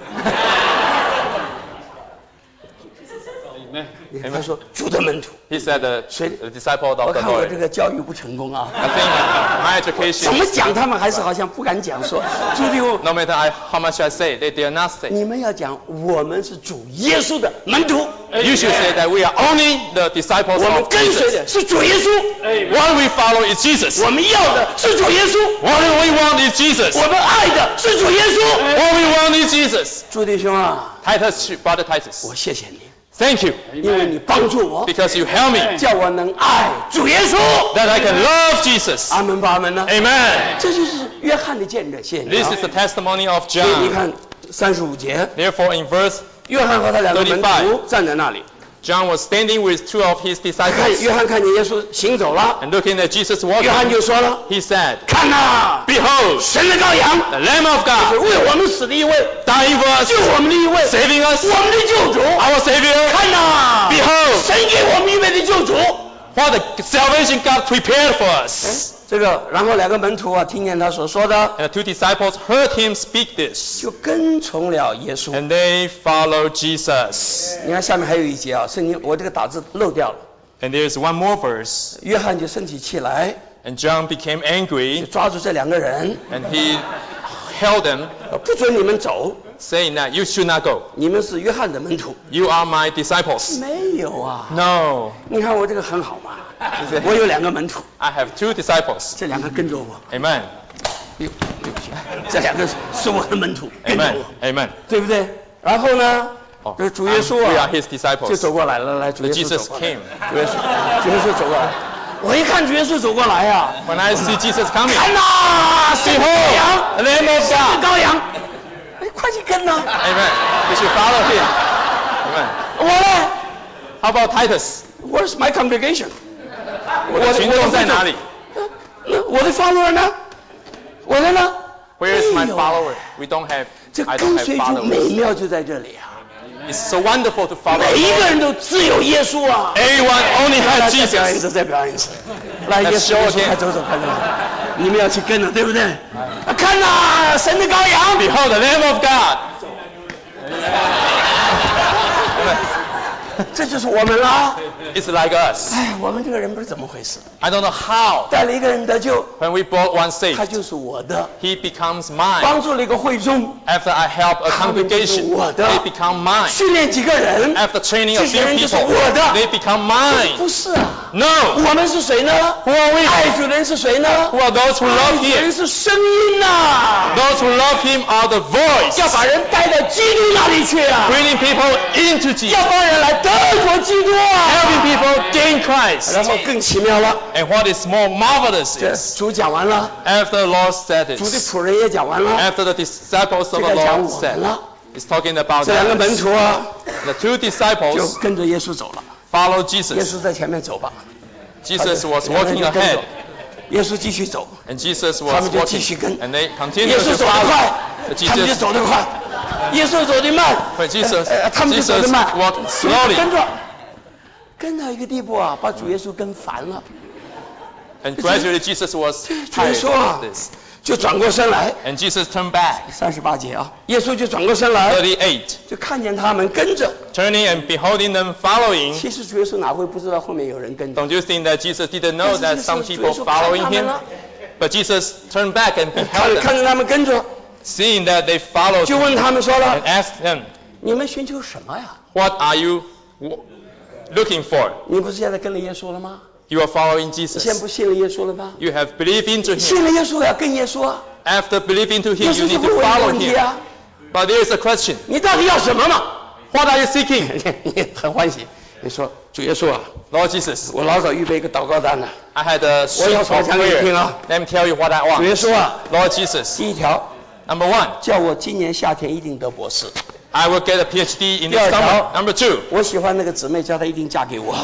他说主的门徒。 He said the, 所以 the disciple 我 of the 看我这 Lord. 个教育不成功啊。 I think my 怎 education, 么讲他们还是好像不敢讲说，主弟兄， no matter I, how much I say, they dare not say. 你们要讲我们是主耶稣的门徒， You should say that we are only the disciples 我们 of 跟随 Jesus. 的是主耶稣， What we follow is Jesus. 我们要的是主耶稣， What we want is Jesus. 我们爱的是主耶稣。 What we want is Jesus. 主弟兄啊， Titus, brother Titus, 我谢谢你， thank you 因为你帮助我， because you help me 叫我能爱主耶稣。 that I can love Jesus. 阿门吧，阿门呢？ Amen. 这就是约翰的见证线。 This is the testimony of 所以你 John. 看三十五节， Therefore, in verse, 约翰和他两个门徒 35 站在那里， John was standing with two of his 看 disciples 约翰看见耶稣行走了， and looking at Jesus 约翰 walking. 就说了 He said, 看呐， Behold, 神的羔羊， the Lamb of 是 God, 为我们死的一位， dying for us, 救我们的一位， saving us, 我们的救主。 our Savior. 看呐， Behold, 神给我们预备的救主。 what the salvation God prepared for us. 这个，然后两个门徒啊，听见他所说的， And the two disciples heard him speak this. 就跟从了耶稣。 And they followed Jesus. 你看下面还有一节啊，圣经我这个打字漏掉了。 And there's one more verse. 约翰就生起气来， And John became 就 angry. 抓住这两个人， And he held them, 不准你们走， saying that you should not go. 你们是约翰的门徒。 You are my disciples. 没有啊， No. 你看我这个很好嘛，我有两个门徒， I have two disciples. 这两个跟着我。 Amen. 哎呦，对不起，这两个是我的门徒，跟着 Amen. 我， Amen. 对不对？然后呢， Oh, 这主耶稣 we are 啊， his 就 disciples. 走过来了，来，主耶 The 稣走 Jesus 过来 came. 主耶稣，主耶稣走过来，我一看主耶稣走过来呀， When I see Jesus coming, 看呐，是羔羊， the Lamb of 是 God. 羔羊，哎，快去跟呐！ Amen. We should follow him. Amen. 我呢 How about Titus? ？Where's my congregation？ 我的群众在哪里？ 那我的 follower 呢？我的呢？ Where is my 没有 follower? We don't have. 这 I 跟 don't have 随主美 followers. 妙就在这里啊！ It's so wonderful to follow. 每一个 God. 人都只有耶稣啊！ Everyone only 来 has 再表演一 Jesus. 次，再表演一次。来，耶 Let's 稣， show 耶稣， again. 快走走，快走走。你们要去跟了，对不对？啊看呐，神的羔羊！ Behold the Lamb of God. 这就是我们啦。 It's like us. 哎，我们这个人不是怎么回事？ I don't know how. 带了一个人得救， When we brought one 他 saved, 就是我的； he becomes mine. 帮助了一个会众， After I help a 他们就是 congregation, 我的； they become mine. 训练几个人， After training a 这些 few 人就是 people, 我的。 they become mine. 不是啊， No. 我们是谁呢？ Who are we? 爱主的人是谁呢？ Who are those who 爱 love 主的人 him? 是声音呐、 Those who love him are the voice, 要把人带到基督那里去啊， bringing people into Jesus, 要帮人来得着基督啊。 helping people gain Christ. 然后更奇妙了， And what is more marvelous 这 is, 主讲完了， after the Lord said 主的 this, 仆人也讲完了， after the disciples 这 of 该 the 讲 Lord 我们 said, 了。 it's talking about 这两个门 us. 徒啊， The two 就 disciples 跟着耶稣走了， follow 耶 Jesus. 稣在前面走吧， Jesus was 两个人 walking 就跟 ahead, 走，耶稣继续走， and Jesus 他 was 们就继续 walking, 跟。 and they 耶 continued 稣 to 走得快 follow. 他们就 Jesus, 走得快；耶稣走得慢 But Jesus- 呃呃他们就走得 Jesus 慢。 walked slowly. 跟着，跟到一个地步啊，把主耶稣跟烦了， and gradually Jesus was 主耶 tired 稣啊 of this. 就转过身来， And Jesus turned back, 三十八节啊，耶稣就转过身来， thirty-eight, 就看见他们跟着。 turning and beholding them following. 其实主耶稣哪会不知道后面有人跟着？ Don't you think that Jesus didn't know that some 但是 people 主耶稣 following 看他们 him? 了 But Jesus turned back and 他 beheld 就看 them, 着他们跟着， seeing that they followed 就 him, 问他们说 and 了： asked them, 你们寻求什么呀？ what are you w- looking for? 你不是现在跟了耶稣了吗？ You are following 你现在 Jesus. 不信了耶稣了吗？ You have believed into him. 信了耶稣要跟耶稣啊， After believing into 耶 him, 稣 you 就 need 会 to 问你 follow 问题 him. 啊， But there is a question. 你到底要什么嘛？ What are you seeking? 你很欢喜，你说主耶稣啊， Lord Jesus, 我老早预备一个祷告单了。 I had a sheet 我要 of 说讲给你听 prayer. 啊， Let me tell you what I 主耶 want. 稣啊， Lord Jesus, 第一条 number one, 叫我今年夏天一定得博士。 I will get a P H D in the 第二条 summer. Number two, 我喜欢那个姊妹，叫她一定嫁给我。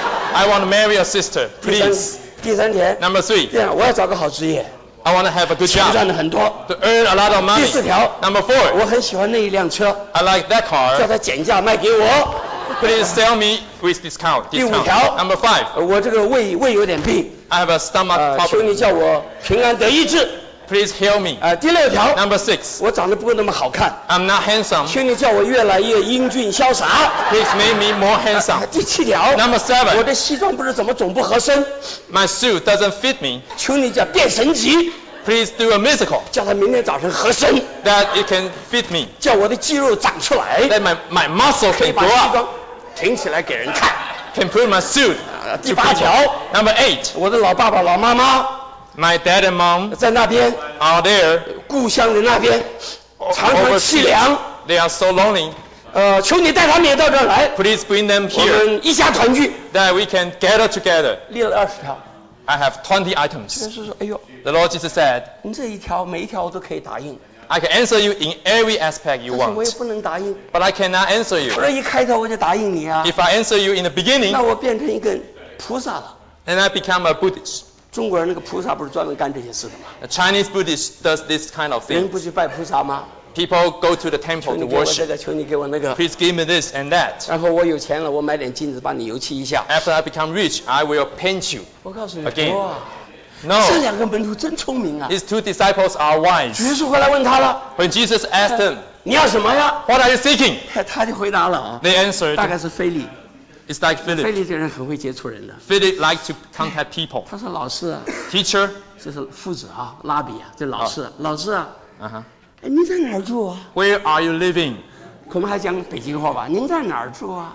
I want to marry a sister, 第三 please. 第三点， Number three, 这样我要找个好职业， I want to have a good 钱 job 赚的很多。 to earn a lot of 第 money. 四条， Number 我 four, 很喜欢那一辆车， I like that 叫 car. 他减价卖给我。 Please sell me with discount. 第五 Discount. 条， Number five, 呃我这个胃胃有点病， I have a stomach 呃，求 problem. 你叫我平安得医治。 Please heal me. 呃，第六条， Number six, 我长得不够那么好看， I'm not handsome. 求你叫我越来越英俊潇洒。 Please make me more handsome. 第七条， Number 我 seven, 的西装不知怎么总不合身， my suit doesn't fit me. 求你叫变神奇， Please do a miracle 叫他明天早晨合身， that it can fit me. 叫我的肌肉长出来， That my, my muscle 可以 can 把 grow 西 up. 装挺起来给人看。 Can put my suit 呃 to 第八条， people. Number eight, 我的老爸爸老妈妈 my dad and mom 在那边， are there. 故乡的那边，常常凄凉。 They are so lonely. 呃，求你带他们也到这儿来， Please bring them 我 here 们一家团聚。 that we can gather together. 列了二十条， I have twenty 耶 items. 稣说：“哎呦， The Lord Jesus said, 你这一条每一条我都可以答应， I can answer you in every aspect you 但是我也 want, 不能答应。 but I cannot answer 我 you. 这一开头我就答应你啊， If I answer you in the beginning, 那我变成一个菩萨了。 then I become a Buddhist. 中国人那个菩萨不是专门干这些事的吗？ A Chinese Buddhist does this kind of 人 thing. 不去拜菩萨吗？ People go to the 求 temple 你 to 给我这 worship. 个，求你给我那个。 Please give me this and that. 然后我有钱了，我买点金子把你油漆一下。 After I become rich, I will paint you. 我告诉你， Again. 哇， No. 这两个门徒真聪明啊。 His two disciples are 主 wise. 耶稣回来问他了， When Jesus asked them, 你要什么呀？ what are you seeking? 他就回答了啊， They answered, 大概是菲利。 it's like 菲 Philip. 利这个人很会接触人的。 Philip liked to contact people. 他说老师啊， Teacher, 这是父子啊，拉比啊，这老师，老师啊， uh-huh. 哎，您在哪儿住啊？ where are you living? 我们还讲北京话吧，您在哪儿住啊？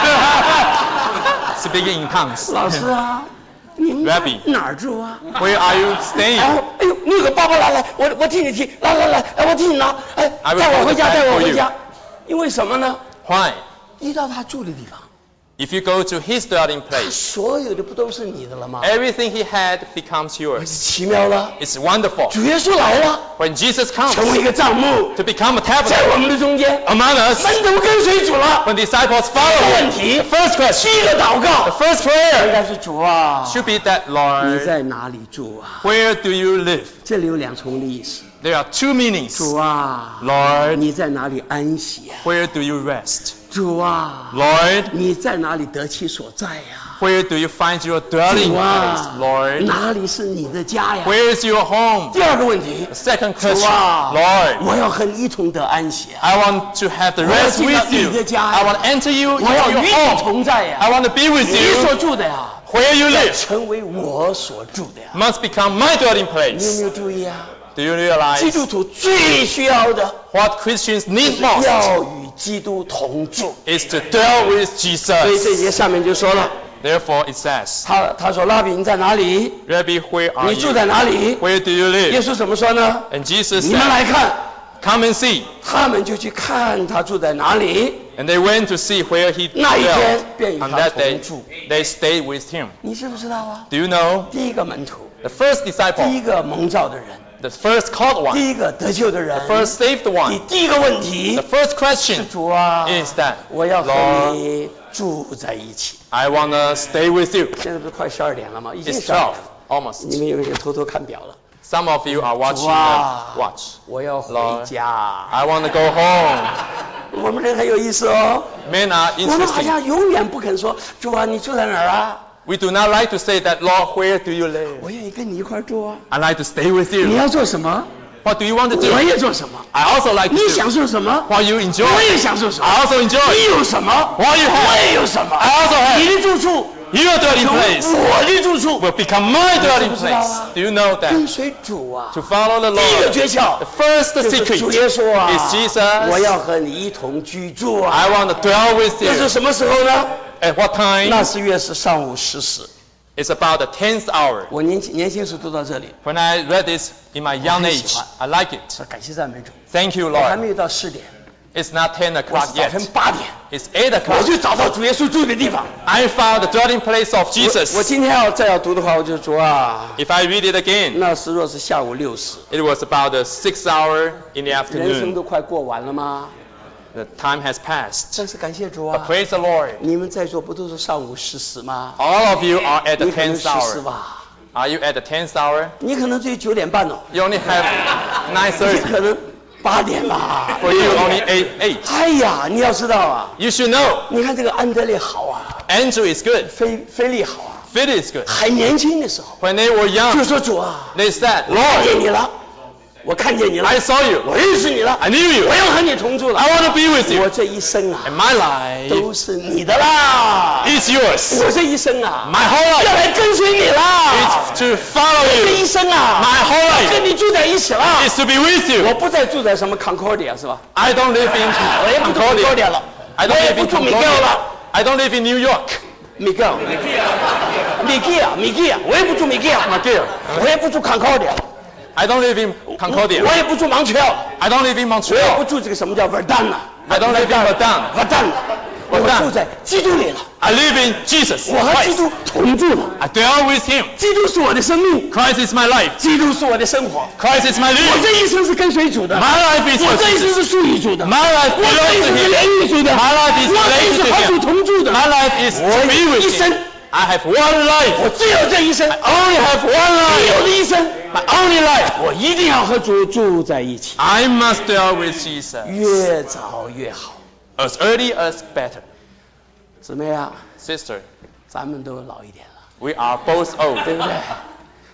Speaking in tongues. 老师啊，您在 Rabbi 哪儿住啊？ Where are you staying? 然后，哎呦，那个爸爸来来，我我替你提，来来来，哎，我替你拿，哎， I will 带我回家， hold the 带 bag 我 for 回 you. 家。因为什么呢？ Why? 一到他住的地方， If you go to his dwelling 他 place, 所有的不都是你的了吗？ everything he had becomes 是 yours. 奇妙了。 It's wonderful. 主耶稣来了， When Jesus 成为一 comes 个帐幕， to become a 在 tabernacle 我们的中间， among us, 门徒跟随主了。 when disciples 第一个问 follow 题 him, the first 第 question, 一个祷 the 告 first 应 prayer 该是主啊， should be that, 你 Lord, 在哪里住啊？ where do you live? 这里有两重的意思。 There are two meanings. 主啊， Lord, 你在哪里安息啊？ where do you rest? 主啊， Lord, 你在哪里得其所在呀？ where do you find your dwelling 主 place? 啊， Lord, 哪里是你的家呀？ where is your home? 第二个问题 The，second 主 question, 啊， Lord, 我要和你一同得安息啊！ I want to have the 我要 rest 进到 with 你 you. 的家 I 呀 want to enter you 我 into 要 your 与你 home. 同在呀！ I want to be with 你所 you 住的呀， where you 要 live. 成为我所住的呀。 Must become my dwelling 你有 place. 没有注意啊？ Do you 基 realize 督徒最需要的 what Christians 就 need 是 most 要与基督同住。 is to dwell with 所以这 Jesus. 节上面就说了， Therefore it says, 他他说拉比你在哪里？ Rabbi, where are 你住在 you? 哪里？ Where do you 耶 live? 稣怎么说呢？ And Jesus 你们来 said, 看， come and see. 他们就去看他住在哪里。 And they went to see where he 那一天 dwelt. 便与 On 他 that day, 同住。 they stayed with him. 你知不知道啊？ Do you know? 第一个门徒， The first 第 disciple, 一个蒙召的人， the first called one, 第一个得救的人 the，first saved 你 one. 第一个问题 The first 是 question 主啊， is that, 我要和 Lord, 你住在一起。 I want to stay with you. 现在不是快十二点了吗？已经 It's 十二点 twelve, 了。 almost. 你们有没有偷偷看表了？ Some of you are watching 主啊 the watch. 我要回 Lord, 家。 I want to go home. 我们人很有意思哦， Men are 我们好 interesting. 像永远不肯说主啊，你住在哪儿啊？ We do not like to say that, Lord, where do you live? 我愿意跟你一块儿住啊。 I like to stay with 你 you. 要做什么？ What do you want to do? 我也做什么。 I also like to 你享 do 受什么？ what you enjoy. 我也享受什么。 I also enjoy 你有什么？ what you 我 have. 也有什么。 I also 你 have. 的住处 Your dwelling 成为 place 我的住处。 will become my dwelling 知不知道 place. 啊？ Do you know 跟 that? 随主啊。 To follow the 第一个 Lord, 诀窍 the first 就是 secret 主耶稣啊 is Jesus. 我要和你一同居住啊。 I want to dwell with 这是 you. 什么时候呢？ At what 那 time? 是月是上午十时。 It's about the tenth hour. 我年轻年轻时读到这里， When I read this in my young 我很喜 age, 欢。 I like it. 说感谢赞美主。 Thank you, 我还 Lord. 没有到四点， It's not ten 我 o'clock 是早 yet. 晨八点， It's eight 我 o'clock. 就找到主耶稣住的地方。 I found the dwelling place of 我我 Jesus. 今天要再要读的话，我就说啊， If I read it again, 那时若是下午六时， it was about the sixth hour in the 人生 afternoon. 都快过完了吗？ The time has passed. 真是感谢主 But 啊！ praise the Lord. 你们在座不都是上午十时吗？ All of you are at the 你可能 tenth 十时 hour. 吧， Are you at the tenth hour? 你可能只有九点半哦， You only have nine 你可 thirty. 能八点吧。 For you, only eight. eight. 哎呀，你要知道啊， You should know. 你看这个安德烈好啊， Andrew is good. 菲菲利好啊， Phil is good. 还年轻的时候 When they were 就 young, 说主啊， they said, 看见 Lord, 你了，我看见你了 I，saw you. 我认识你了， I knew you. 我要和你同住了 I。want to be with 我 you. 这一生啊， And my life 都是你的啦。 is yours. 我这一生啊， My whole 要 life 来跟随你啦。 is to follow 这一 you. 生啊， My whole 要跟 life 你住在一起了。 is to be with 我 you. 不再住在什么 Concordia 是吧？ I don't live in 我也不住 Concordia. Concordia 了， I 我 don't 也 live 不 in 住 Miguel Concordia. 了。 I don't live in New York. Miguel，米基亚，米基亚，我也不住米基亚， McGill. 我也不住 Concordia， I don't live in 我 Concordia. 也不住 Montreal， I don't live in 我也不 Montreal. 住这个什么叫 Verdun 啊 I don't live in Verdun. Verdun，我 Verdun 住在基督里了， I live in Jesus 我和基 Christ. 督同住了。 I dwell with Him. 基督是我的生命， Christ is my life. 基督是我的生活。 Christ is my 我 living. 这一生是跟随主的， My life is 我 for 这一生 Jesus. 是属于主的， My life 我这一 belongs 生 to 是 Him. 连于主的， My life is 我这一 related 生 to 和主 Him. 同住的。 My life is 我 to be 一 with 生 Him. I have one life. 我只有这一生， I only have one 只有 life. 的一生， My only life. 我一定要和主住在一起， I must dwell with Jesus. 越早越好。 As early as better. 姊妹啊， Sister, 咱们都老一点了， we are both old. 对不对？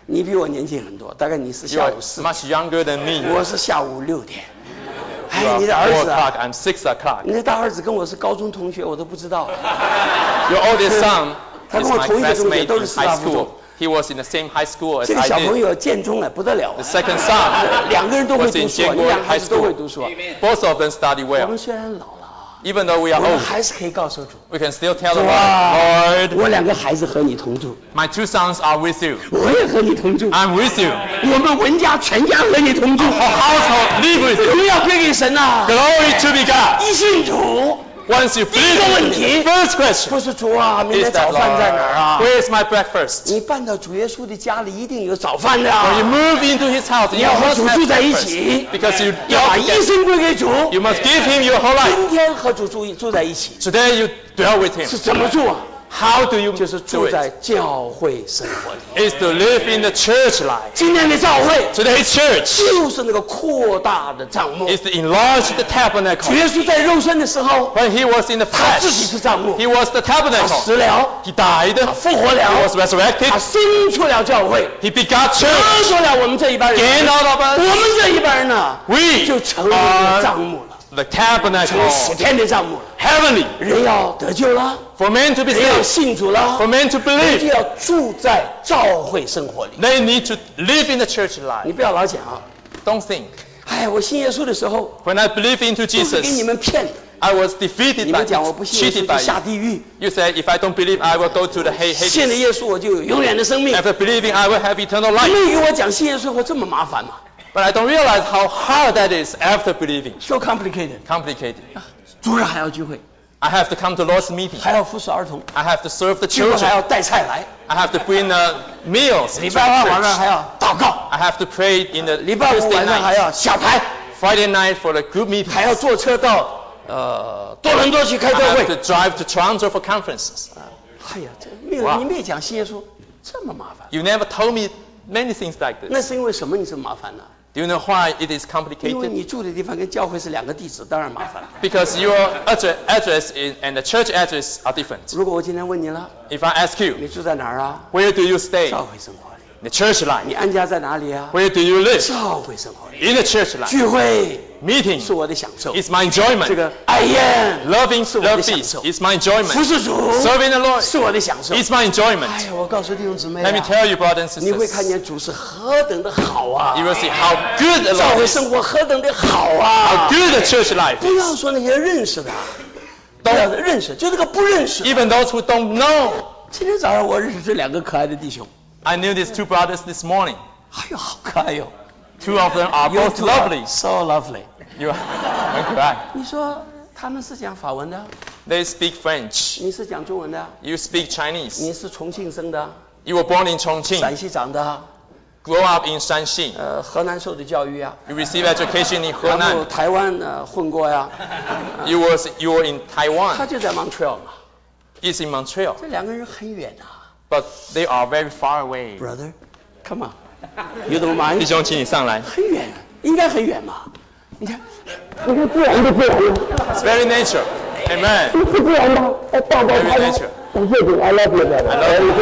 你比我年轻很多，大概你是 You 下 are 午四， much younger than me. 我是下午六点。 You 哎， are 你的儿 four 子啊， o'clock. I'm six o'clock. 你的大儿子跟我是高中同学，我都不知道。 Your oldest son 他 is 跟我 my 同一个中学， classmate 都 in 是师 high 大附中 school.。He was in the same high school as 这个 I 小朋 did. 友建中了，不得了啊！ The second son 两个人都会 was 读 in 书啊，你 Jianguo 两个孩 High 子都会 School. 读书啊。 Both of them study 我 well. 们虽然老了， Even though we 我 are 们 old, 还是可以告诉主， we can still tell 主 the 啊 Lord, Lord, 我两个孩子和你同住， my two sons are with you. 我也和你同住， I'm with you. 我们文家全家和你同住， Our household live with you. 荣耀归给神呐！ Glory to be God. 一信主， Once you 第一个 believe 问 in 题 the first question 不是主啊，明 is 天 that 早饭在哪儿 Lord, 啊？ where is my breakfast? 你搬到主耶稣的家里，一定有早饭的 When you 啊！ move into his house, 你 you 要和 must 主 have 住在一 breakfast 起， because you 要把 dwell 一 together. 生归给主。 You must give him your whole life. 今天和主住住在一起 Today you dwell with him. 是怎么住啊？ How do you 就是 do 住 it? 在教会生活里。 Is to live in the church life. 今天的教会 Today's church 就是那个扩大的帐幕。 is to enlarge the 主 tabernacle. 耶稣在肉身的时候， When he was in the 他自己 flesh, 是帐幕， he was the 他 tabernacle. 死了， He died. 他复活 He 了 was，resurrected. 他生出了教会， He begot 生 church. 出了我们这一班人。 Gained out of 我 us. 们这一班人呢， We 就成为一个帐 are 幕了， the 成为属 tabernacle. 天的帐幕了。 Heavenly. 人要得救了， For men to be 人要 saved. 信主了 For，men to 人就 believe. 要住在教会生活里。 They need to live in the church 你 life. 不要老讲啊， Don't think. 哎，我信耶稣的时候 When I believe into 都是给你 Jesus, 们骗的。 I was defeated 你 by 们讲我不信耶 cheated 稣 by 就下 you. 地狱， You say, if I don't believe, I will go to the hate. 信了耶稣我就有永远的生命。 After believing, I will have eternal 你 life. 没给我讲信耶稣会这么麻烦吗 But I don't realize how hard that is after believing. ？So complicated。 Complicated. 主日还要聚会， I have to come to Lord's meeting. 还要服侍儿童， I have to serve the 聚会还 children. 要带菜来， I have to bring uh, meals 礼 to 拜二晚上 church. 还要祷告， I have to pray in the 礼拜五 Thursday 晚上还 night, 要小牌， Friday night for the group meeting. 还要坐车到呃多伦多去开 I 特 have 会 to。drive to Toronto for conferences. 哎呀，这没有哇你没有讲信耶稣这么麻烦， You never told me many things like this. 那是因为什么你这么麻烦呢？ Do you know why it is 因为 complicated? 你住的地方跟教会是两个地址，当然麻烦了。 Because your address, address is, and the church address are different. 如果我今天问你了， If I ask you, 你住在哪儿啊？ where do you stay? 教会生活里。 The church 你 life. 安家在哪里啊？ Where do you live? 教会生活里。 In the church life. 聚会 Meeting 是我的享受， is my enjoyment. 这个爱宴 Loving 是我 love 的享 feast 受， is my 服 enjoyment. 侍主 Serving the Lord 是我的享受。 is my 哎 enjoyment. 呀，我告诉弟兄姊妹 Let me 啊， tell you, brothers and 你会看 sisters, 见主是何等的好啊 you！will see how good the 教 Lord 会 is, 生活何等的好 how 啊！ good the church life 不要 is. 说那些认识的，不要认识，就那个不认识的。 Even those who don't know. 今天早上我认识这两个可爱的弟兄， I knew these two brothers this morning. 哎呦，好可爱哟 Two of them are ！You both two are lovely. so lovely。 You are很可爱。 你说他们是讲法文的， They speak French. 你是讲中文的， You speak Chinese. 你是重庆生的， You were born in 陕 Chongqing. 西长的， Grow up in Shanxi. 呃，河南受的教育啊， You receive education in 然后 Henan. 台湾呃混过呀， You was you were in 他 Taiwan. 就在 Montreal 嘛， It's in Montreal. 这两个人很远啊 But they are very far away. ，brother，come on，you don't mind？ 弟兄，请你上来。 很远，应该很远嘛。你看，你看自然的自然的， It's very nature. Amen. 是自然的，哎，抱抱 Very 拍拍 nature. 感谢主 ，I love you brother。 I love you.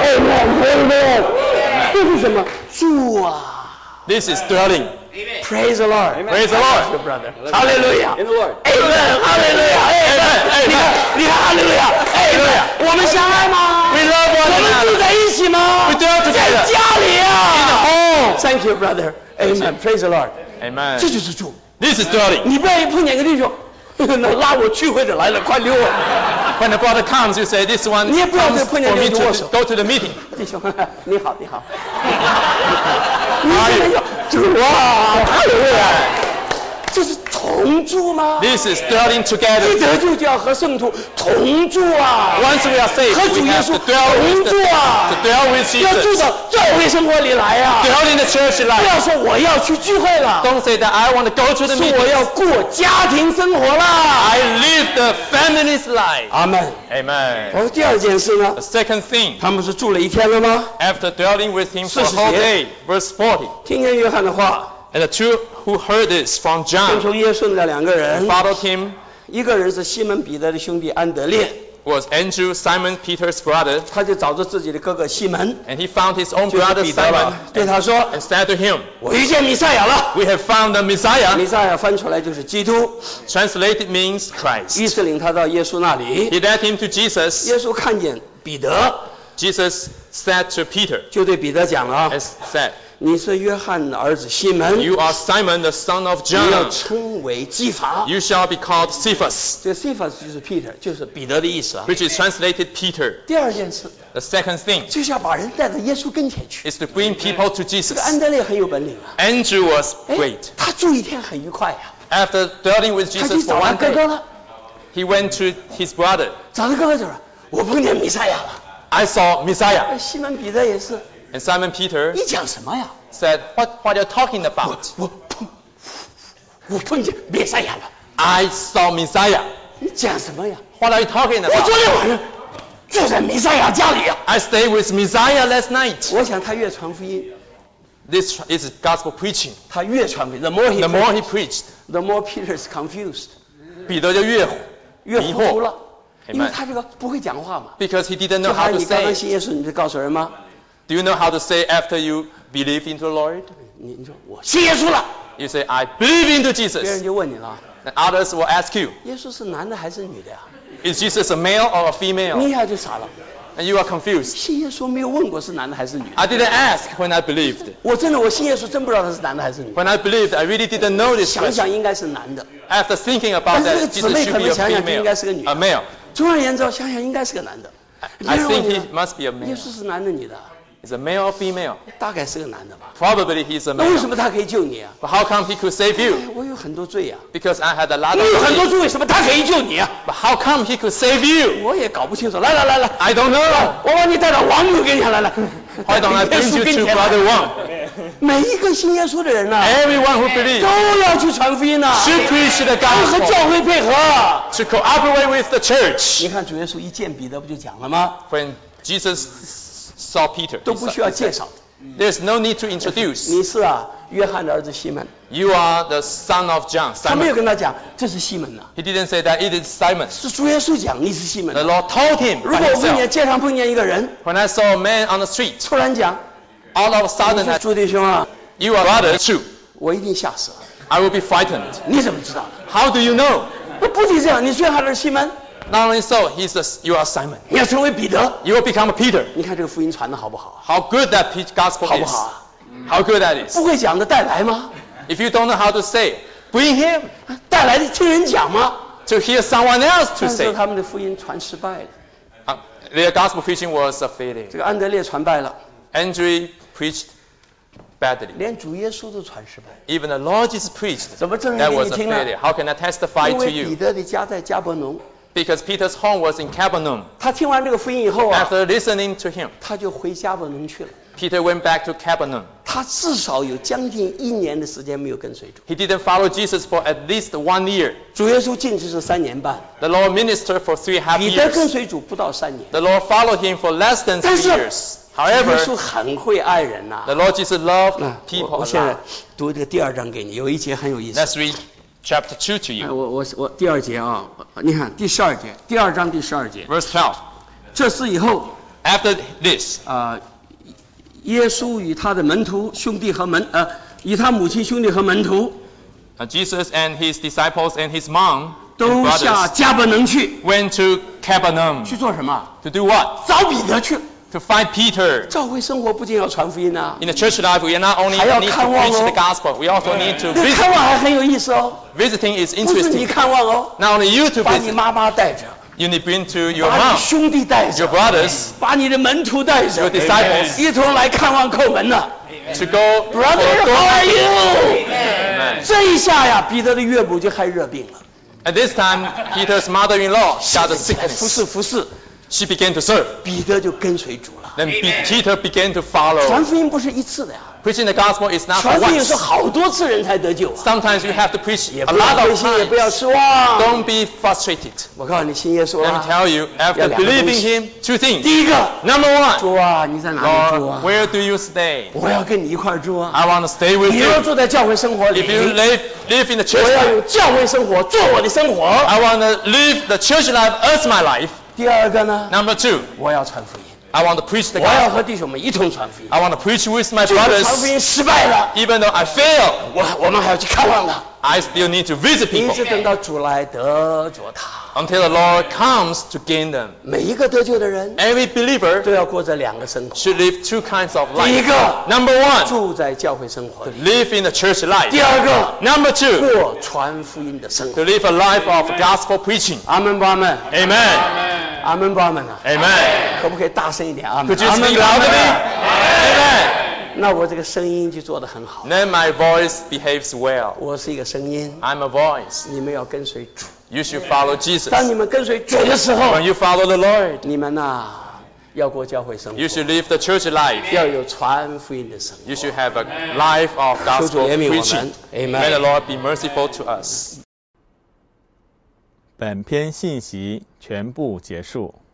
Amen，Amen。这是什么？住啊 This is dwelling. ，Praise the Lord。 Praise the Lord. Your brother。Hallelujah。 In the Lord. Amen。Hallelujah。Amen。你看，你看，Hallelujah。Amen。我们相爱吗？ We love one 我们住 another. 在一起吗？ We dwell together. 在家里 In 啊。 the home. Thank you, brother. Amen. Praise the Lord. Amen. 这就是住。 This is dwelling. 你不要一碰见个弟兄，那拉我聚会的来了，快溜啊！ When the brother comes, you say, this one 你也不要 comes 对碰见 for me 弟兄握手 to go to the meeting. 弟兄，你好，你好。你现在要主啊，太厉害！这是同住吗？ This is dwelling 一 together. 得救就要和圣徒同住啊！ Once we are saved, 和 we 主耶 have 稣 to dwell 同 with, 住 the, 啊 to！dwell with 要住 Jesus. 到教会生活里来啊！ Dwell in the church 不要 life. 说我要去聚会了， Don't say that I want to go to the 是 meeting. 我要过家庭生活啦。 I live the family's life. 阿门。 Amen. 而第二件事呢 The？second thing, 他们是住了一天了吗？ after dwelling with him for a 四十 whole 节。 day, verse forty. 听见约翰的话， And the two who heard this from 跟 John 从耶稣的两个人， followed him. 一个人是西门彼得的兄弟安德烈， was Andrew, Simon Peter's brother. 他就找着自己的哥哥西门， And he found his own 就是 brother 彼得 Simon 了，对他说 and said to him, 我遇见弥赛亚了。 we have found the Messiah. 弥赛亚翻出来就是基督， Translated means Christ. 于是领他到耶稣那里。 He led him to Jesus. 耶稣看见彼得， Jesus said to Peter 就对彼得讲了啊， and said, 你是约翰的儿子西门， you are Simon the son of 你要 John. 称为基法。 You shall be called Cephas, 这 Cephas 就是 Peter， 就是彼得的意思啊。 which is translated Peter. 第二件事 The second thing 就是要把人带到耶稣跟前去。 is to bring people to 这 Jesus. 个安德烈很有本领啊， Andrew was 哎 great. 他住一天很愉快呀、 After dwelling with 他去 Jesus for 找他 one 哥哥 day, 了， he went to his brother. 找他哥哥就说：“我碰见弥赛亚了。 I saw Messiah. 哎”西门彼得也是， And Simon Peter 你讲什么呀？ said, what, what are you talking 我 about? 我碰我碰见弥赛亚了， I saw Messiah. 你讲什么呀？ What are you talking 我昨 about? 天晚上住在弥赛亚家里啊。 I stayed with Messiah last night. 我想他越传福音， This is gospel preaching. 他越传福音 ，the more he The more he preached, preached, the more Peter is confused， 彼得就越越迷惑糊涂了，因为 Amen. 他这个不会讲话嘛。 because he didn't 就 know 好 how 像 to 你刚刚 say. 信耶稣，你就告诉人吗？ Do you know how to say after you believe into the Lord? 你你说我信耶稣了， You say, I believe into 别人 Jesus. 就问你了， And others will ask you, 耶稣是男的还是女的呀？ is Jesus a male or a 你 female? 一下就傻了， And you are confused. 信耶稣没有问过是男的还是女的。 I didn't ask when I believed. 我真的我信耶稣真不知道他是男的还是女的。 When I believed, I really didn't know this 想 question. 想应该是男的。 After thinking about 但是这个 that, 姊 Jesus 妹 should 可 be 能 a 想想就应该 female, 是个女 a 的。 male. 总而言之，想想应该是个男的。 I 别人 think 问你 he 了 must be a 耶 male. 稣是男的女的？ Is a male or female? 大概是个男的吧。 Probably he's a 那为什 male. 么他可以救你啊？ But how come he could save 哎 you? 我有很多罪呀、 Because I had a lot 你 of 有很多 sin. 罪，为什么他可以救你啊？ But how come he could save you? 我也搞不清楚。来来来来， I don't know. 我把你带到王母跟前来来。 Why don't I 耶 bring 稣 you 跟 to 前来 brother one? 每一个信耶稣的人呐、 Everyone who believes 都要去传福音呐、 should preach the 要和 gospel, 教会配合。 to cooperate with the church. 你看主耶稣一见彼得不就讲了吗？ When Jesus saw Peter, 都 he 不 said- 需要 he 介 said, 绍的。 there's no need to introduce. 你是啊，约翰的儿子西门。 You are the son of John, 他没有 Simon. 跟他讲这是西门呐、 He didn't say that, it is Simon. 是主耶稣讲你是西门 The 呐。 Lord told him 如 by 果我碰见 himself. 街上碰见一个人， When I saw a man on the street, 突然讲 all of a 你 sudden 是 that 朱弟兄啊， you are brother, true. 我一定吓死了。 I will be frightened. 你怎么知道？ How do you know? 不不仅这样，你是约翰的儿子西门， Not only so, he's the, you are Simon. 你要成为彼得。 You will become a Peter. 你看这个福音传的好不好啊？ How good that pe- gospel 好不 is. 好啊？ How good that is. 不会讲的带来吗？ If you don't know how to say, bring him 带来的听人讲吗？ to hear someone else to 但是 say. 他们的福音传失败了， Uh, their gospel preaching was a failure. 这个安德烈传败了， Andrew preached badly. 连主耶稣都传失败。 Even the Lord Jesus preached. 怎么证明 That 给 was 你 a 听呢？ failure. How can I testify 因 to 为彼 you? 得的家在加伯农， Because Peter's home was in Capernaum. 他听完这个福音以后啊， After listening to him, 他就回加伯农去了。 Peter went back to Capernaum. 他至少有将近一年的时间没有跟随主。 He didn't follow Jesus for at least one year. 主耶稣进去是三年半， The Lord ministered for three and a half 彼得跟 years. 随主不到三年。 The Lord followed him for less than 但 three 是 years. 主耶 However, 稣很会爱人呐、 the Lord Jesus loved 那 people 我我 a 现在 lot. 读这个第二章给你，有一节很有意思。 Let's read chapter two to 哎， you. 我我我第二节啊，你看第十二节，第二章第十二节。 Verse twelve. 这事以后， After this, 啊、耶稣与他的门徒、兄弟和门呃，与他母亲、兄弟和门徒 uh, Jesus and his disciples and his mom and 都下 brothers 加伯能去， went to Capernaum. 去做什么？ To do what? 找彼得去。 To find Peter. 教会生活不仅要传福音呐、 In the church life, we not only 还要 need to 看望哦。 preach the gospel, we also need to 那 visit. 看望还很有意思哦， Visiting is 不是你 interesting. 看望哦， Not only you to 把你 visit, 妈妈带着， you need to bring to your 把你 mom, 兄弟带 your 着， brothers, 把你的门徒带 your 着， disciples 一同来看望叩门呐。 to go for Brother, how are you？ Amen. 这一下呀，彼得的岳母就害热病了， At this time, Peter's mother-in-law got a 服 sickness. 侍服侍， She began to serve. 彼得就跟随主了。 Then Pe- Peter began to 传 follow. 福音不是一次的呀， Preaching the gospel is not for 传福音 once. 是好多次人才得救啊。 Sometimes you have to preach 也 a 不要 lot 灰 of 心，也不要 times. 失望。 Don't be frustrated. 我告诉你，信耶稣 Let me 啊， tell you, 要 after 两个东 believing 西 him, two things. 第一个， Number one, 主啊，你在哪里住 Lord, 啊？ where do you stay? 我要跟你一块儿住啊。 I want to stay with 你要 you. 住在教会生活里， If you live, live in the church 我要 life, 用教会生活做我的生活。 I want to live the church life as my life. 第二个呢， Number two, 我要传福音， I want to preach the 我要 gospel. 和弟兄们一同传福音。 I want to preach with my 就算传福 brothers. 音失败了， Even though I fail, 我我们还要去看望他， I still need to visit 一 people 直等到主来得着他。 until the Lord comes to gain them. 每一个得救的人 Every believer 都要过这两个生活。 should live two kinds of 第一 life. 个， Number one, 住在教会生活里； live in the church 第 life. 二个， Number two, 过传福音的生 to 活。 live a life of gospel preaching. 阿门不阿门？ Amen. 阿门不阿门啊？ Amen. 可不可以大声一点？阿门。 Could you 阿门 speak 不阿门 loudly? Amen. 那我这个声音就做得很好。 Then my voice behaves well. 我是一个声音， I'm a voice. 你们要跟随主。 You should follow Jesus. 当你们跟随主的时候 When，you follow the Lord, 你们呐、要过教会生活 you，should live the church life. 要有传福音的生活。 You should have a life of 求主 gospel 怜悯我 preaching. 们 May the ，Amen。 Lord be merciful to us. 本篇信息全部结束。